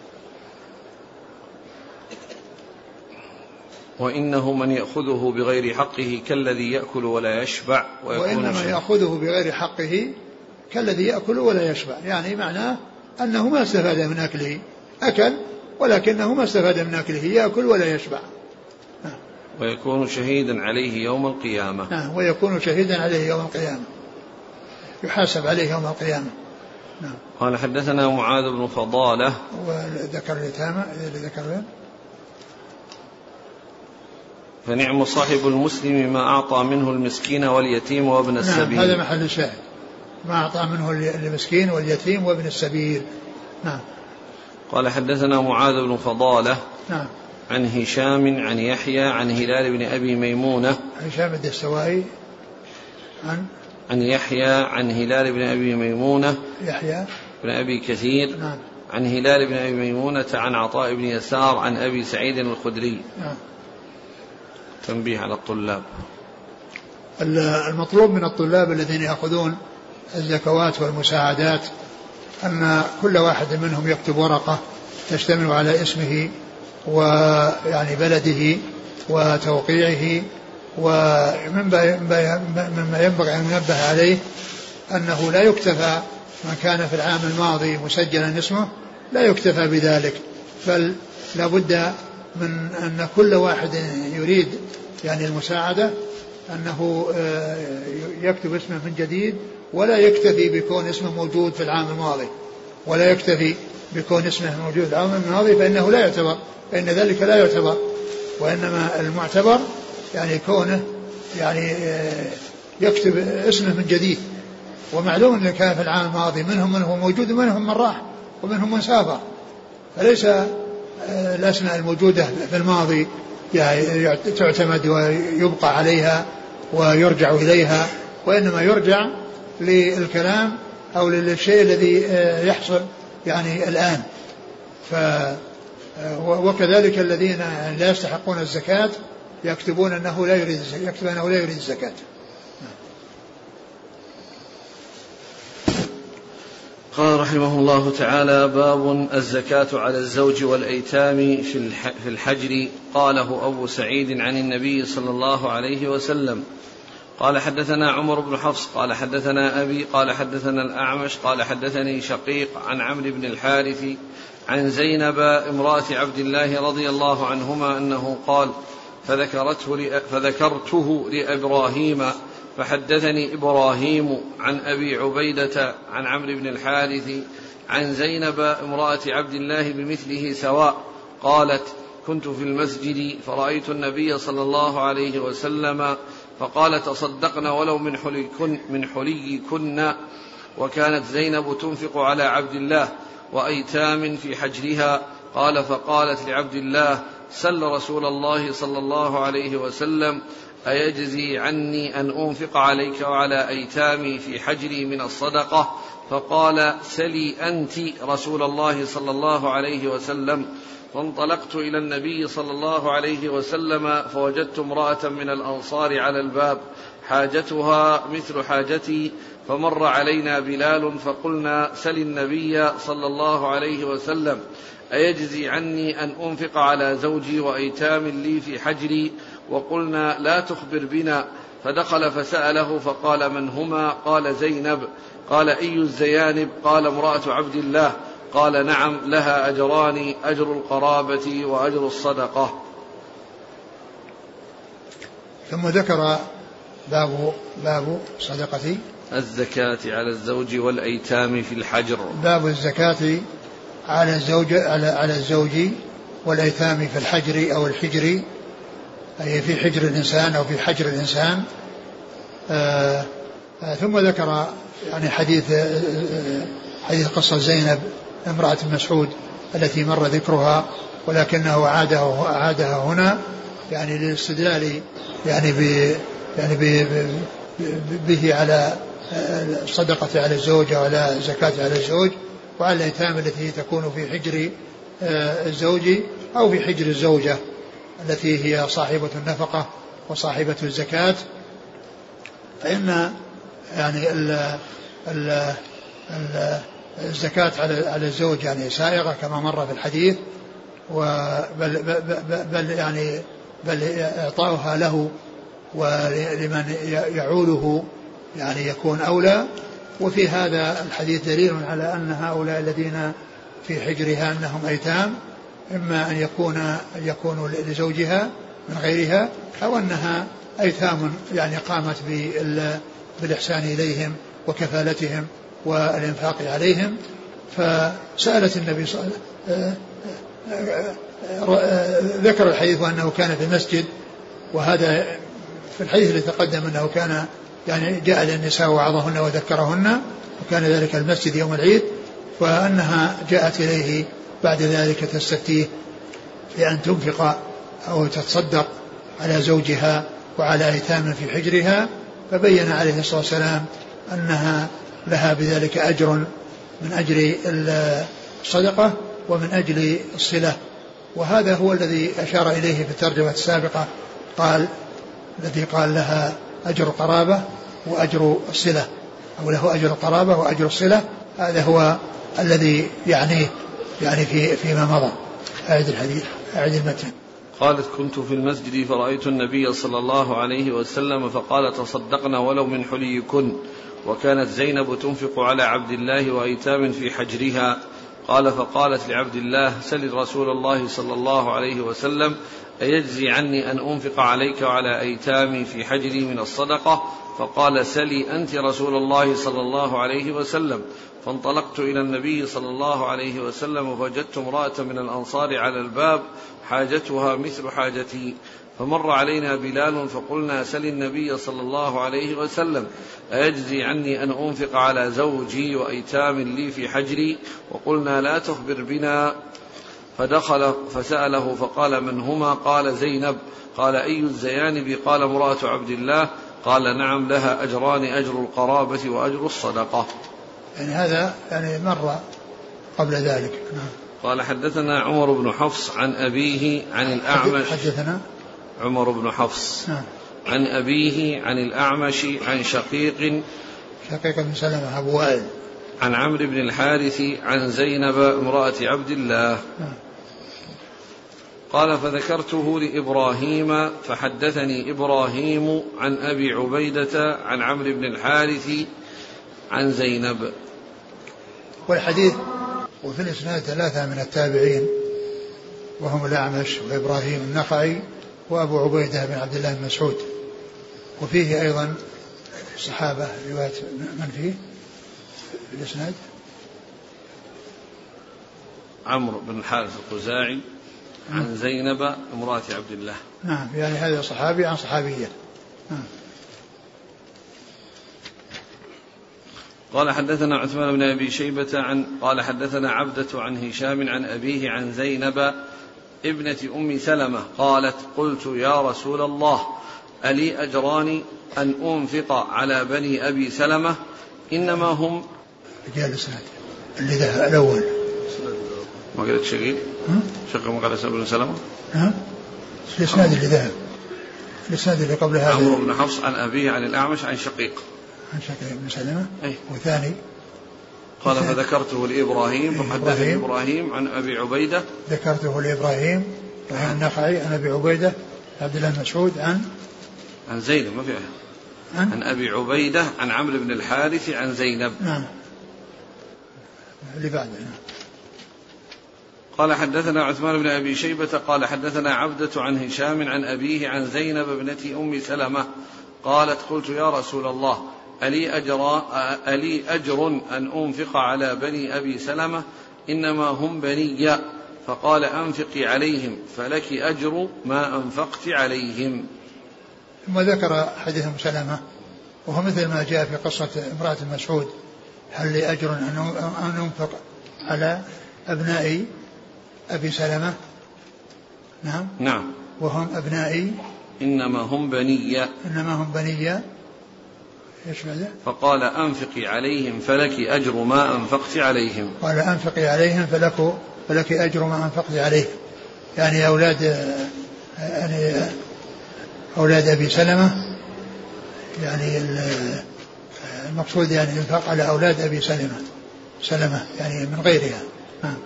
وإنه من يأخذه بغير حقه كالذي يأكل ولا يشبع، وإنما يأخذه بغير حقه كالذي يأكل ولا يشبع، يعني معناه أنه ما استفاد من أكله، أكل ولكنه ما استفاد من أكله، يأكل ولا يشبع. نعم. ويكون شهيدا عليه يوم القيامة. نعم. ويكون شهيدا عليه يوم القيامة، يحاسب عليه يوم القيامة. نعم. قال حدثنا معاذ بن فضالة وذكر اليتامى ذكر فنعم صاحب المسلم ما أعطى منه المسكين واليتيم وابن السبيل. نعم. هذا محل الشاهد، ما أعطى منه المسكين واليتيم وابن السبيل. نعم. قال حدثنا معاذ بن فضالة نعم. عن هشام عن يحيى عن هلال بن أبي ميمونة. هشام الدستوائي عن عن يحيى عن هلال بن أبي ميمونة يحيى بن أبي كثير. نعم. عن هلال بن أبي ميمونة عن عطاء بن يسار عن أبي سعيد الخدري. نعم. تنبيه على الطلاب، المطلوب من الطلاب الذين يأخذون الزكوات والمساعدات أن كل واحد منهم يكتب ورقة تشتمل على اسمه ويعني بلده وتوقيعه، ومما ينبغي أن ينبه عليه أنه لا يكتفى من كان في العام الماضي مسجلا اسمه لا يكتفى بذلك، بل لا بد من أن كل واحد يريد يعني المساعدة أنه يكتب اسمه من جديد، ولا يكتفي بكون اسمه موجود في العام الماضي، ولا يكتفي بكون اسمه موجود في العام الماضي، فإنه لا يعتبر، فإن ذلك لا يعتبر، وإنما المعتبر يعني كونه يعني يكتب اسمه من جديد. ومعلوم أن كان في العام الماضي منهم من هو موجود ومنهم من راح ومنهم من سافر، فليس الأسماء الموجودة في الماضي يعني تعتمد ويبقى عليها ويرجع إليها، وإنما يرجع للكلام أو للشيء الذي يحصل يعني الآن. ف وكذلك الذين لا يستحقون الزكاة يكتبون أنه لا يريد يكتب أنه لا يريد الزكاة. قال رحمه الله تعالى: باب الزكاة على الزوج والأيتام في الحجر. قاله أبو سعيد عن النبي صلى الله عليه وسلم. قال: حدثنا عمر بن حفص قال حدثنا أبي قال حدثنا الأعمش قال حدثني شقيق عن عمرو بن الحارث عن زينب امرأة عبد الله رضي الله عنهما أنه قال: فذكرته, فذكرته لإبراهيم فحدثني إبراهيم عن أبي عبيدة عن عمرو بن الحارث عن زينب امرأة عبد الله بمثله سواء. قالت: كنت في المسجد فرأيت النبي صلى الله عليه وسلم فقال: تصدقن ولو من حليكن, من حليكن. وكانت زينب تنفق على عبد الله وأيتام في حجرها. قال: فقالت لعبد الله: سل رسول الله صلى الله عليه وسلم أيجزي عني أن أنفق عليك وعلى أيتامي في حجري من الصدقة؟ فقال: سلي أنت رسول الله صلى الله عليه وسلم. فانطلقت إلى النبي صلى الله عليه وسلم فوجدت امرأة من الأنصار على الباب حاجتها مثل حاجتي، فمر علينا بلال فقلنا: سل النبي صلى الله عليه وسلم أيجزي عني أن أنفق على زوجي وأيتام لي في حجري؟ وقلنا: لا تخبر بنا. فدخل فسأله فقال: من هما؟ قال: زينب. قال: أي الزيانب؟ قال: امرأة عبد الله. قال: نعم، لها أجران، أجر القرابة وأجر الصدقة. ثم ذكر باب باب صدقة الزكاة على الزوج والأيتام في الحجر. باب الزكاة على الزوج على على الزوج والأيتام في الحجر أو الحجر، أي في حجر الإنسان أو في حجر الإنسان. آآ آآ ثم ذكر يعني حديث حديث قصة زينب امرأة مسعود التي مر ذكرها، ولكنه عادها عادها هنا يعني للاستدلال يعني ب يعني ب به على الصدقة على الزوج وعلى الزكاة على الزوج وعلى الأيتام التي تكون في حجر الزوج أو في حجر الزوجة التي هي صاحبة النفقة وصاحبة الزكاة. فإن يعني ال ال ال الزكاة على على الزوج يعني سائغة كما مر في الحديث، وبل بل, بل يعني بل إعطاؤها له ولمن يعوله يعني يكون أولى. وفي هذا الحديث دليل على أن هؤلاء الذين في حجرها أنهم أيتام، إما أن يكون يكونوا لزوجها من غيرها، أو أنها أيتام يعني قامت بالإحسان إليهم وكفالتهم والإنفاق عليهم. فسألت النبي صلى الله عليه وسلم، ذكر الحديث أنه كان في المسجد، وهذا في الحديث اللي تقدم أنه كان يعني جاء للنساء وعظهن وذكرهن، وكان ذلك المسجد يوم العيد، وأنها جاءت إليه بعد ذلك تستفتيه بأن تنفق أو تتصدق على زوجها وعلى أيتام في حجرها، فبين عليه الصلاة والسلام أنها لها بذلك أجر من أجل الصدقة ومن أجل الصلة. وهذا هو الذي أشار إليه في الترجمة السابقة، قال الذي قال لها أجر قرابة وأجر الصلة، أو له أجر القرابة وأجر الصلة، هذا هو الذي يعنيه يعني في فيما مضى. أعد الحديث أعد المتن. قالت: كنت في المسجد فرأيت النبي صلى الله عليه وسلم فقال: تصدقنا ولو من حليكن. وكانت زينب تنفق على عبد الله وأيتام في حجرها. قال: فقالت لعبد الله: سل رسول الله صلى الله عليه وسلم أيجزي عني أن أنفق عليك وعلى أيتامي في حجري من الصدقة؟ فقال: سلي أنت رسول الله صلى الله عليه وسلم. فانطلقت إلى النبي صلى الله عليه وسلم فوجدت امرأة من الأنصار على الباب حاجتها مثل حاجتي، فمر علينا بلال فقلنا: سل النبي صلى الله عليه وسلم أيجزي عني أن أنفق على زوجي وأيتام لي في حجري؟ وقلنا: لا تخبر بنا. فدخل فسأله فقال: من هما؟ قال: زينب. قال: أي الزيانب؟ قال: امرأة عبد الله. قال: نعم، لها أجران، أجر القرابة وأجر الصدقة. يعني هذا يعني مر قبل ذلك. نعم. قال حدثنا عمر بن حفص عن أبيه عن الأعمش. حدثنا عمر بن حفص. نعم. عن أبيه عن الأعمش عن شقيق شقيق بن سلمة أبو وائل عن عمرو بن الحارث عن زينب امرأة عبد الله. نعم. قال فذكرته لإبراهيم فحدثني إبراهيم عن أبي عبيدة عن عمرو بن الحارث عن زينب. والحديث وفي الإسناد ثلاثة من التابعين وهم الأعمش وإبراهيم النخعي وأبو عبيدة بن عبد الله بن مسعود، وفيه أيضا صحابة رواية من فيه في الإسناد عمرو بن الحارث الخزاعي عن زينب امرأة عبد الله. نعم يعني هذا صحابي عن صحابية. نعم. قال حدثنا عثمان بن أبي شيبة عن قال حدثنا عبدة عن هشام عن أبيه عن زينب ابنة أم سلمة قالت قلت يا رسول الله ألي أجران أن أنفق على بني أبي سلمة إنما هم رجال الإسناد اللي ذهب الأول ما قلت شقيق شقيق ما قال بن سلمة ها في الإسناد اللي ذهب الإسناد اللي قبل هذا عمرو بن حفص عن أبيه عن الأعمش عن شقيق عن شقيق بن سلمة. أي. وثاني قال فذكرته لإبراهيم فحدثني إبراهيم عن أبي عبيدة ذكرته لإبراهيم وعن النخعي عن أبي عبيدة عبد الله مسعود عن عن زينب ما فيها عن, عن أبي عبيدة عن عمرو بن الحارث عن زينب. نعم اللي بعده. قال حدثنا عثمان بن أبي شيبة قال حدثنا عبدة عن هشام عن أبيه عن زينب ابنة أم سلمة قالت قلت يا رسول الله ألي أجر, ألي أجر أن أنفق على بني أبي سلمة إنما هم بني فقال أنفقي عليهم فلك أجر ما أنفقت عليهم. ثم ذكر حديث أم سلمة وهو مثل ما جاء في قصة امرأة مسعود هل لي أجر أن أنفق على أبناء أبي سلمة. نعم نعم وهم أبنائي إنما هم بني إنما هم بني إيش بعده؟ فقال أنفقي عليهم فلك أجر ما أنفقت عليهم. قال أنفقي عليهم فلك فلك أجر ما أنفقت عليهم يعني أولاد يعني أولاد أبي سلمة يعني المقصود يعني ينفق على أولاد أبي سلمة سلمة يعني من غيرها. نعم.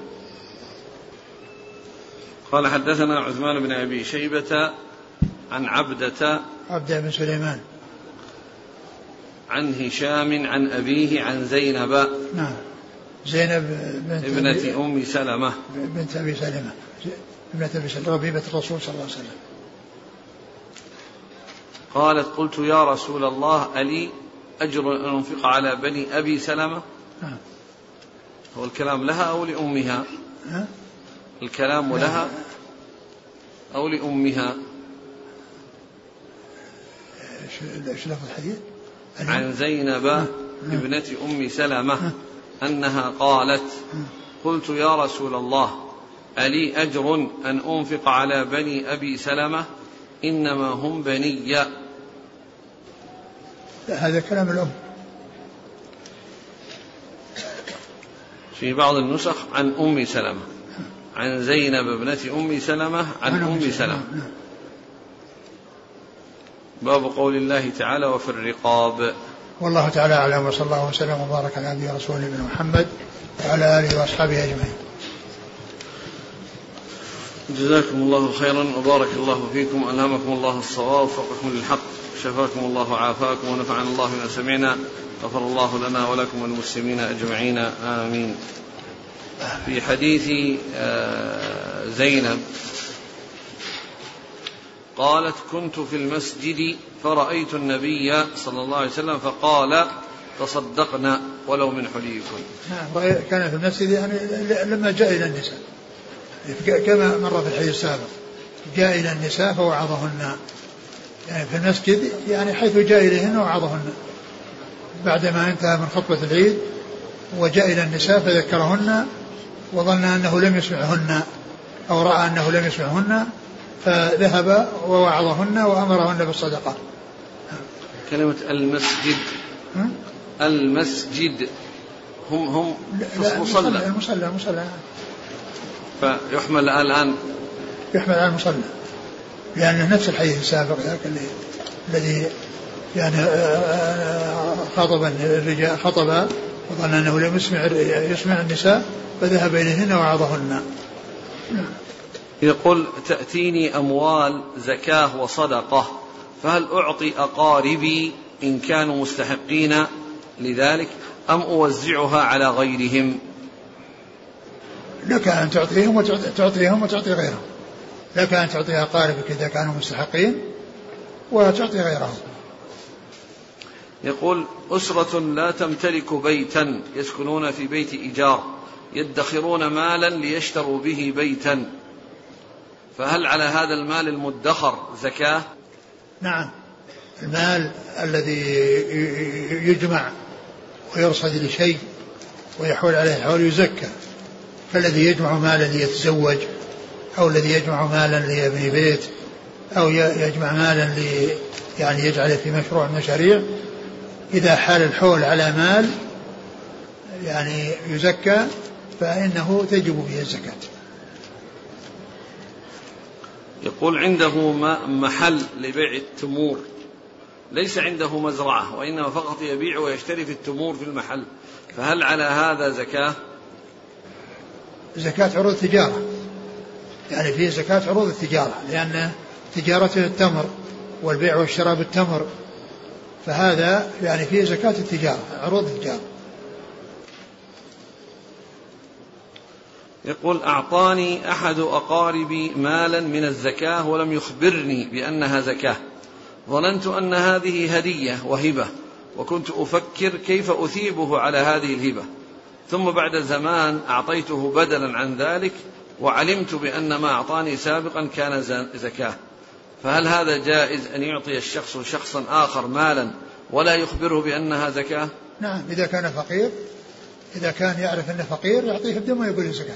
قال حدثنا عثمان بن أبي شيبة عن عبدة عبدة بن سليمان عن هشام عن أبيه عن زينب. نعم زينب بنت ابنة أم سلمة بنت أبي سلمة ابنة أبي سلمة ربيبة الرسول صلى الله عليه وسلم. قالت قلت يا رسول الله ألي أجر أن أنفق على بني أبي سلمة. نعم. هو الكلام لها أو لأمها؟ ها؟ الكلام لها أو لأمها؟ ايش لفظ الحديث؟ عن زينب ابنة أم سلمة أنها قالت قلت يا رسول الله ألي أجر أن أنفق على بني أبي سلمة إنما هم بني. هذا كلام الأم. في بعض النسخ عن أم سلمة عن زينب ابنة أم سلمة عن أم سلمة. باب قول الله تعالى وفي الرقاب. والله تعالى أعلم وصلى الله وسلم وبارك على نبينا رسوله ابن محمد وعلى آله وأصحابه أجمعين. جزاكم الله خيرا وبارك الله فيكم ألهمكم الله الصواب وفقكم للحق شفاكم الله وعافاكم ونفعنا الله بما سمعنا غفر الله لنا ولكم والمسلمين أجمعين آمين. في حديث زينب قالت كنت في المسجد فرأيت النبي صلى الله عليه وسلم فقال تصدقنا ولو من حليكم. نعم كان في المسجد يعني لما جاء إلى النساء كما مر في الحديث السابق جاء إلى النساء فوعظهن يعني في المسجد يعني حيث جاء إليهن ووعظهن بعدما انتهى من خطبة العيد وجاء إلى النساء فذكرهن وظن أنه لم يسمعهن أو رأى أنه لم يسمعهن فذهب ووعظهن وأمرهن بالصدقة. كلمة المسجد المسجد هم هم في المصلى المصلى المصلى فيحمل الآن يحمل على المصلى، لأنه نفس الحديث السابق الذي يعني خطب الرجال خطب وظن أنه لم يسمع يسمع النساء فذهب إليهن وعظهن. يقول تأتيني أموال زكاة وصدقة، فهل أعطي أقاربي إن كانوا مستحقين لذلك أم أوزعها على غيرهم؟ لك أن تعطيهم وتعطيهم وتعطي غيرهم، لك أن تعطي أقاربك إذا كانوا مستحقين وتعطي غيرهم. يقول أسرة لا تمتلك بيتا يسكنون في بيت إيجار يدخرون مالا ليشتروا به بيتا، فهل على هذا المال المدخر زكاة؟ نعم، المال الذي يجمع ويرصد لشيء ويحول عليه الحول يزكى، فالذي يجمع مالا ليتزوج أو الذي يجمع مالا ليبني بيت أو يجمع مالا لي يعني يجعله في مشروع مشاريع، إذا حال الحول على مال يعني يزكى فإنه تجب به الزكاة. يقول عنده محل لبيع التمور، ليس عنده مزرعة وإنما فقط يبيع ويشتري في التمور في المحل، فهل على هذا زكاة؟ زكاة عروض التجارة، يعني فيه زكاة عروض التجارة، لأن تجارته التمر والبيع والشراء بالتمر، فهذا يعني فيه زكاة التجارة عروض التجارة. يقول أعطاني أحد أقاربي مالا من الزكاة ولم يخبرني بأنها زكاة، ظننت أن هذه هدية وهبة، وكنت أفكر كيف أثيبه على هذه الهبة، ثم بعد زمان أعطيته بدلا عن ذلك وعلمت بأن ما أعطاني سابقا كان زكاة، فهل هذا جائز أن يعطي الشخص شخصا آخر مالا ولا يخبره بأنها زكاة؟ نعم، إذا كان فقير، إذا كان يعرف أنه فقير يعطيه الدم ويقول زكاة.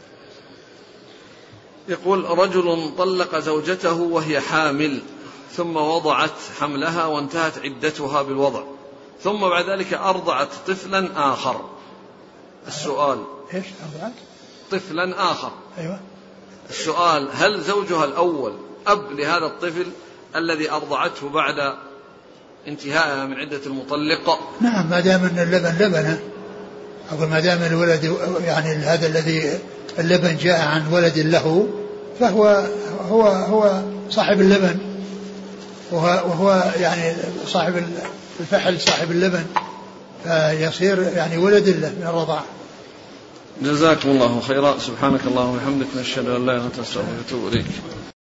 يقول رجل طلق زوجته وهي حامل ثم وضعت حملها وانتهت عدتها بالوضع، ثم بعد ذلك أرضعت طفلا آخر. السؤال إيش أرضعت؟ طفلا آخر. أيوة. السؤال هل زوجها الأول أب لهذا الطفل الذي أرضعته بعد انتهائها من عدة المطلقة؟ نعم، ما دام أن اللبن لبنه، أو ما دام الولد يعني هذا الذي اللبن جاء عن ولد له فهو هو هو صاحب اللبن، وهو يعني صاحب الفحل صاحب اللبن، فيصير يعني ولد له من الرضاعة. جزاكم الله خيرا. سبحانك اللهم وبحمدك نشهد أن لا إله إلا أنت نستغفرك ونتوب إليك.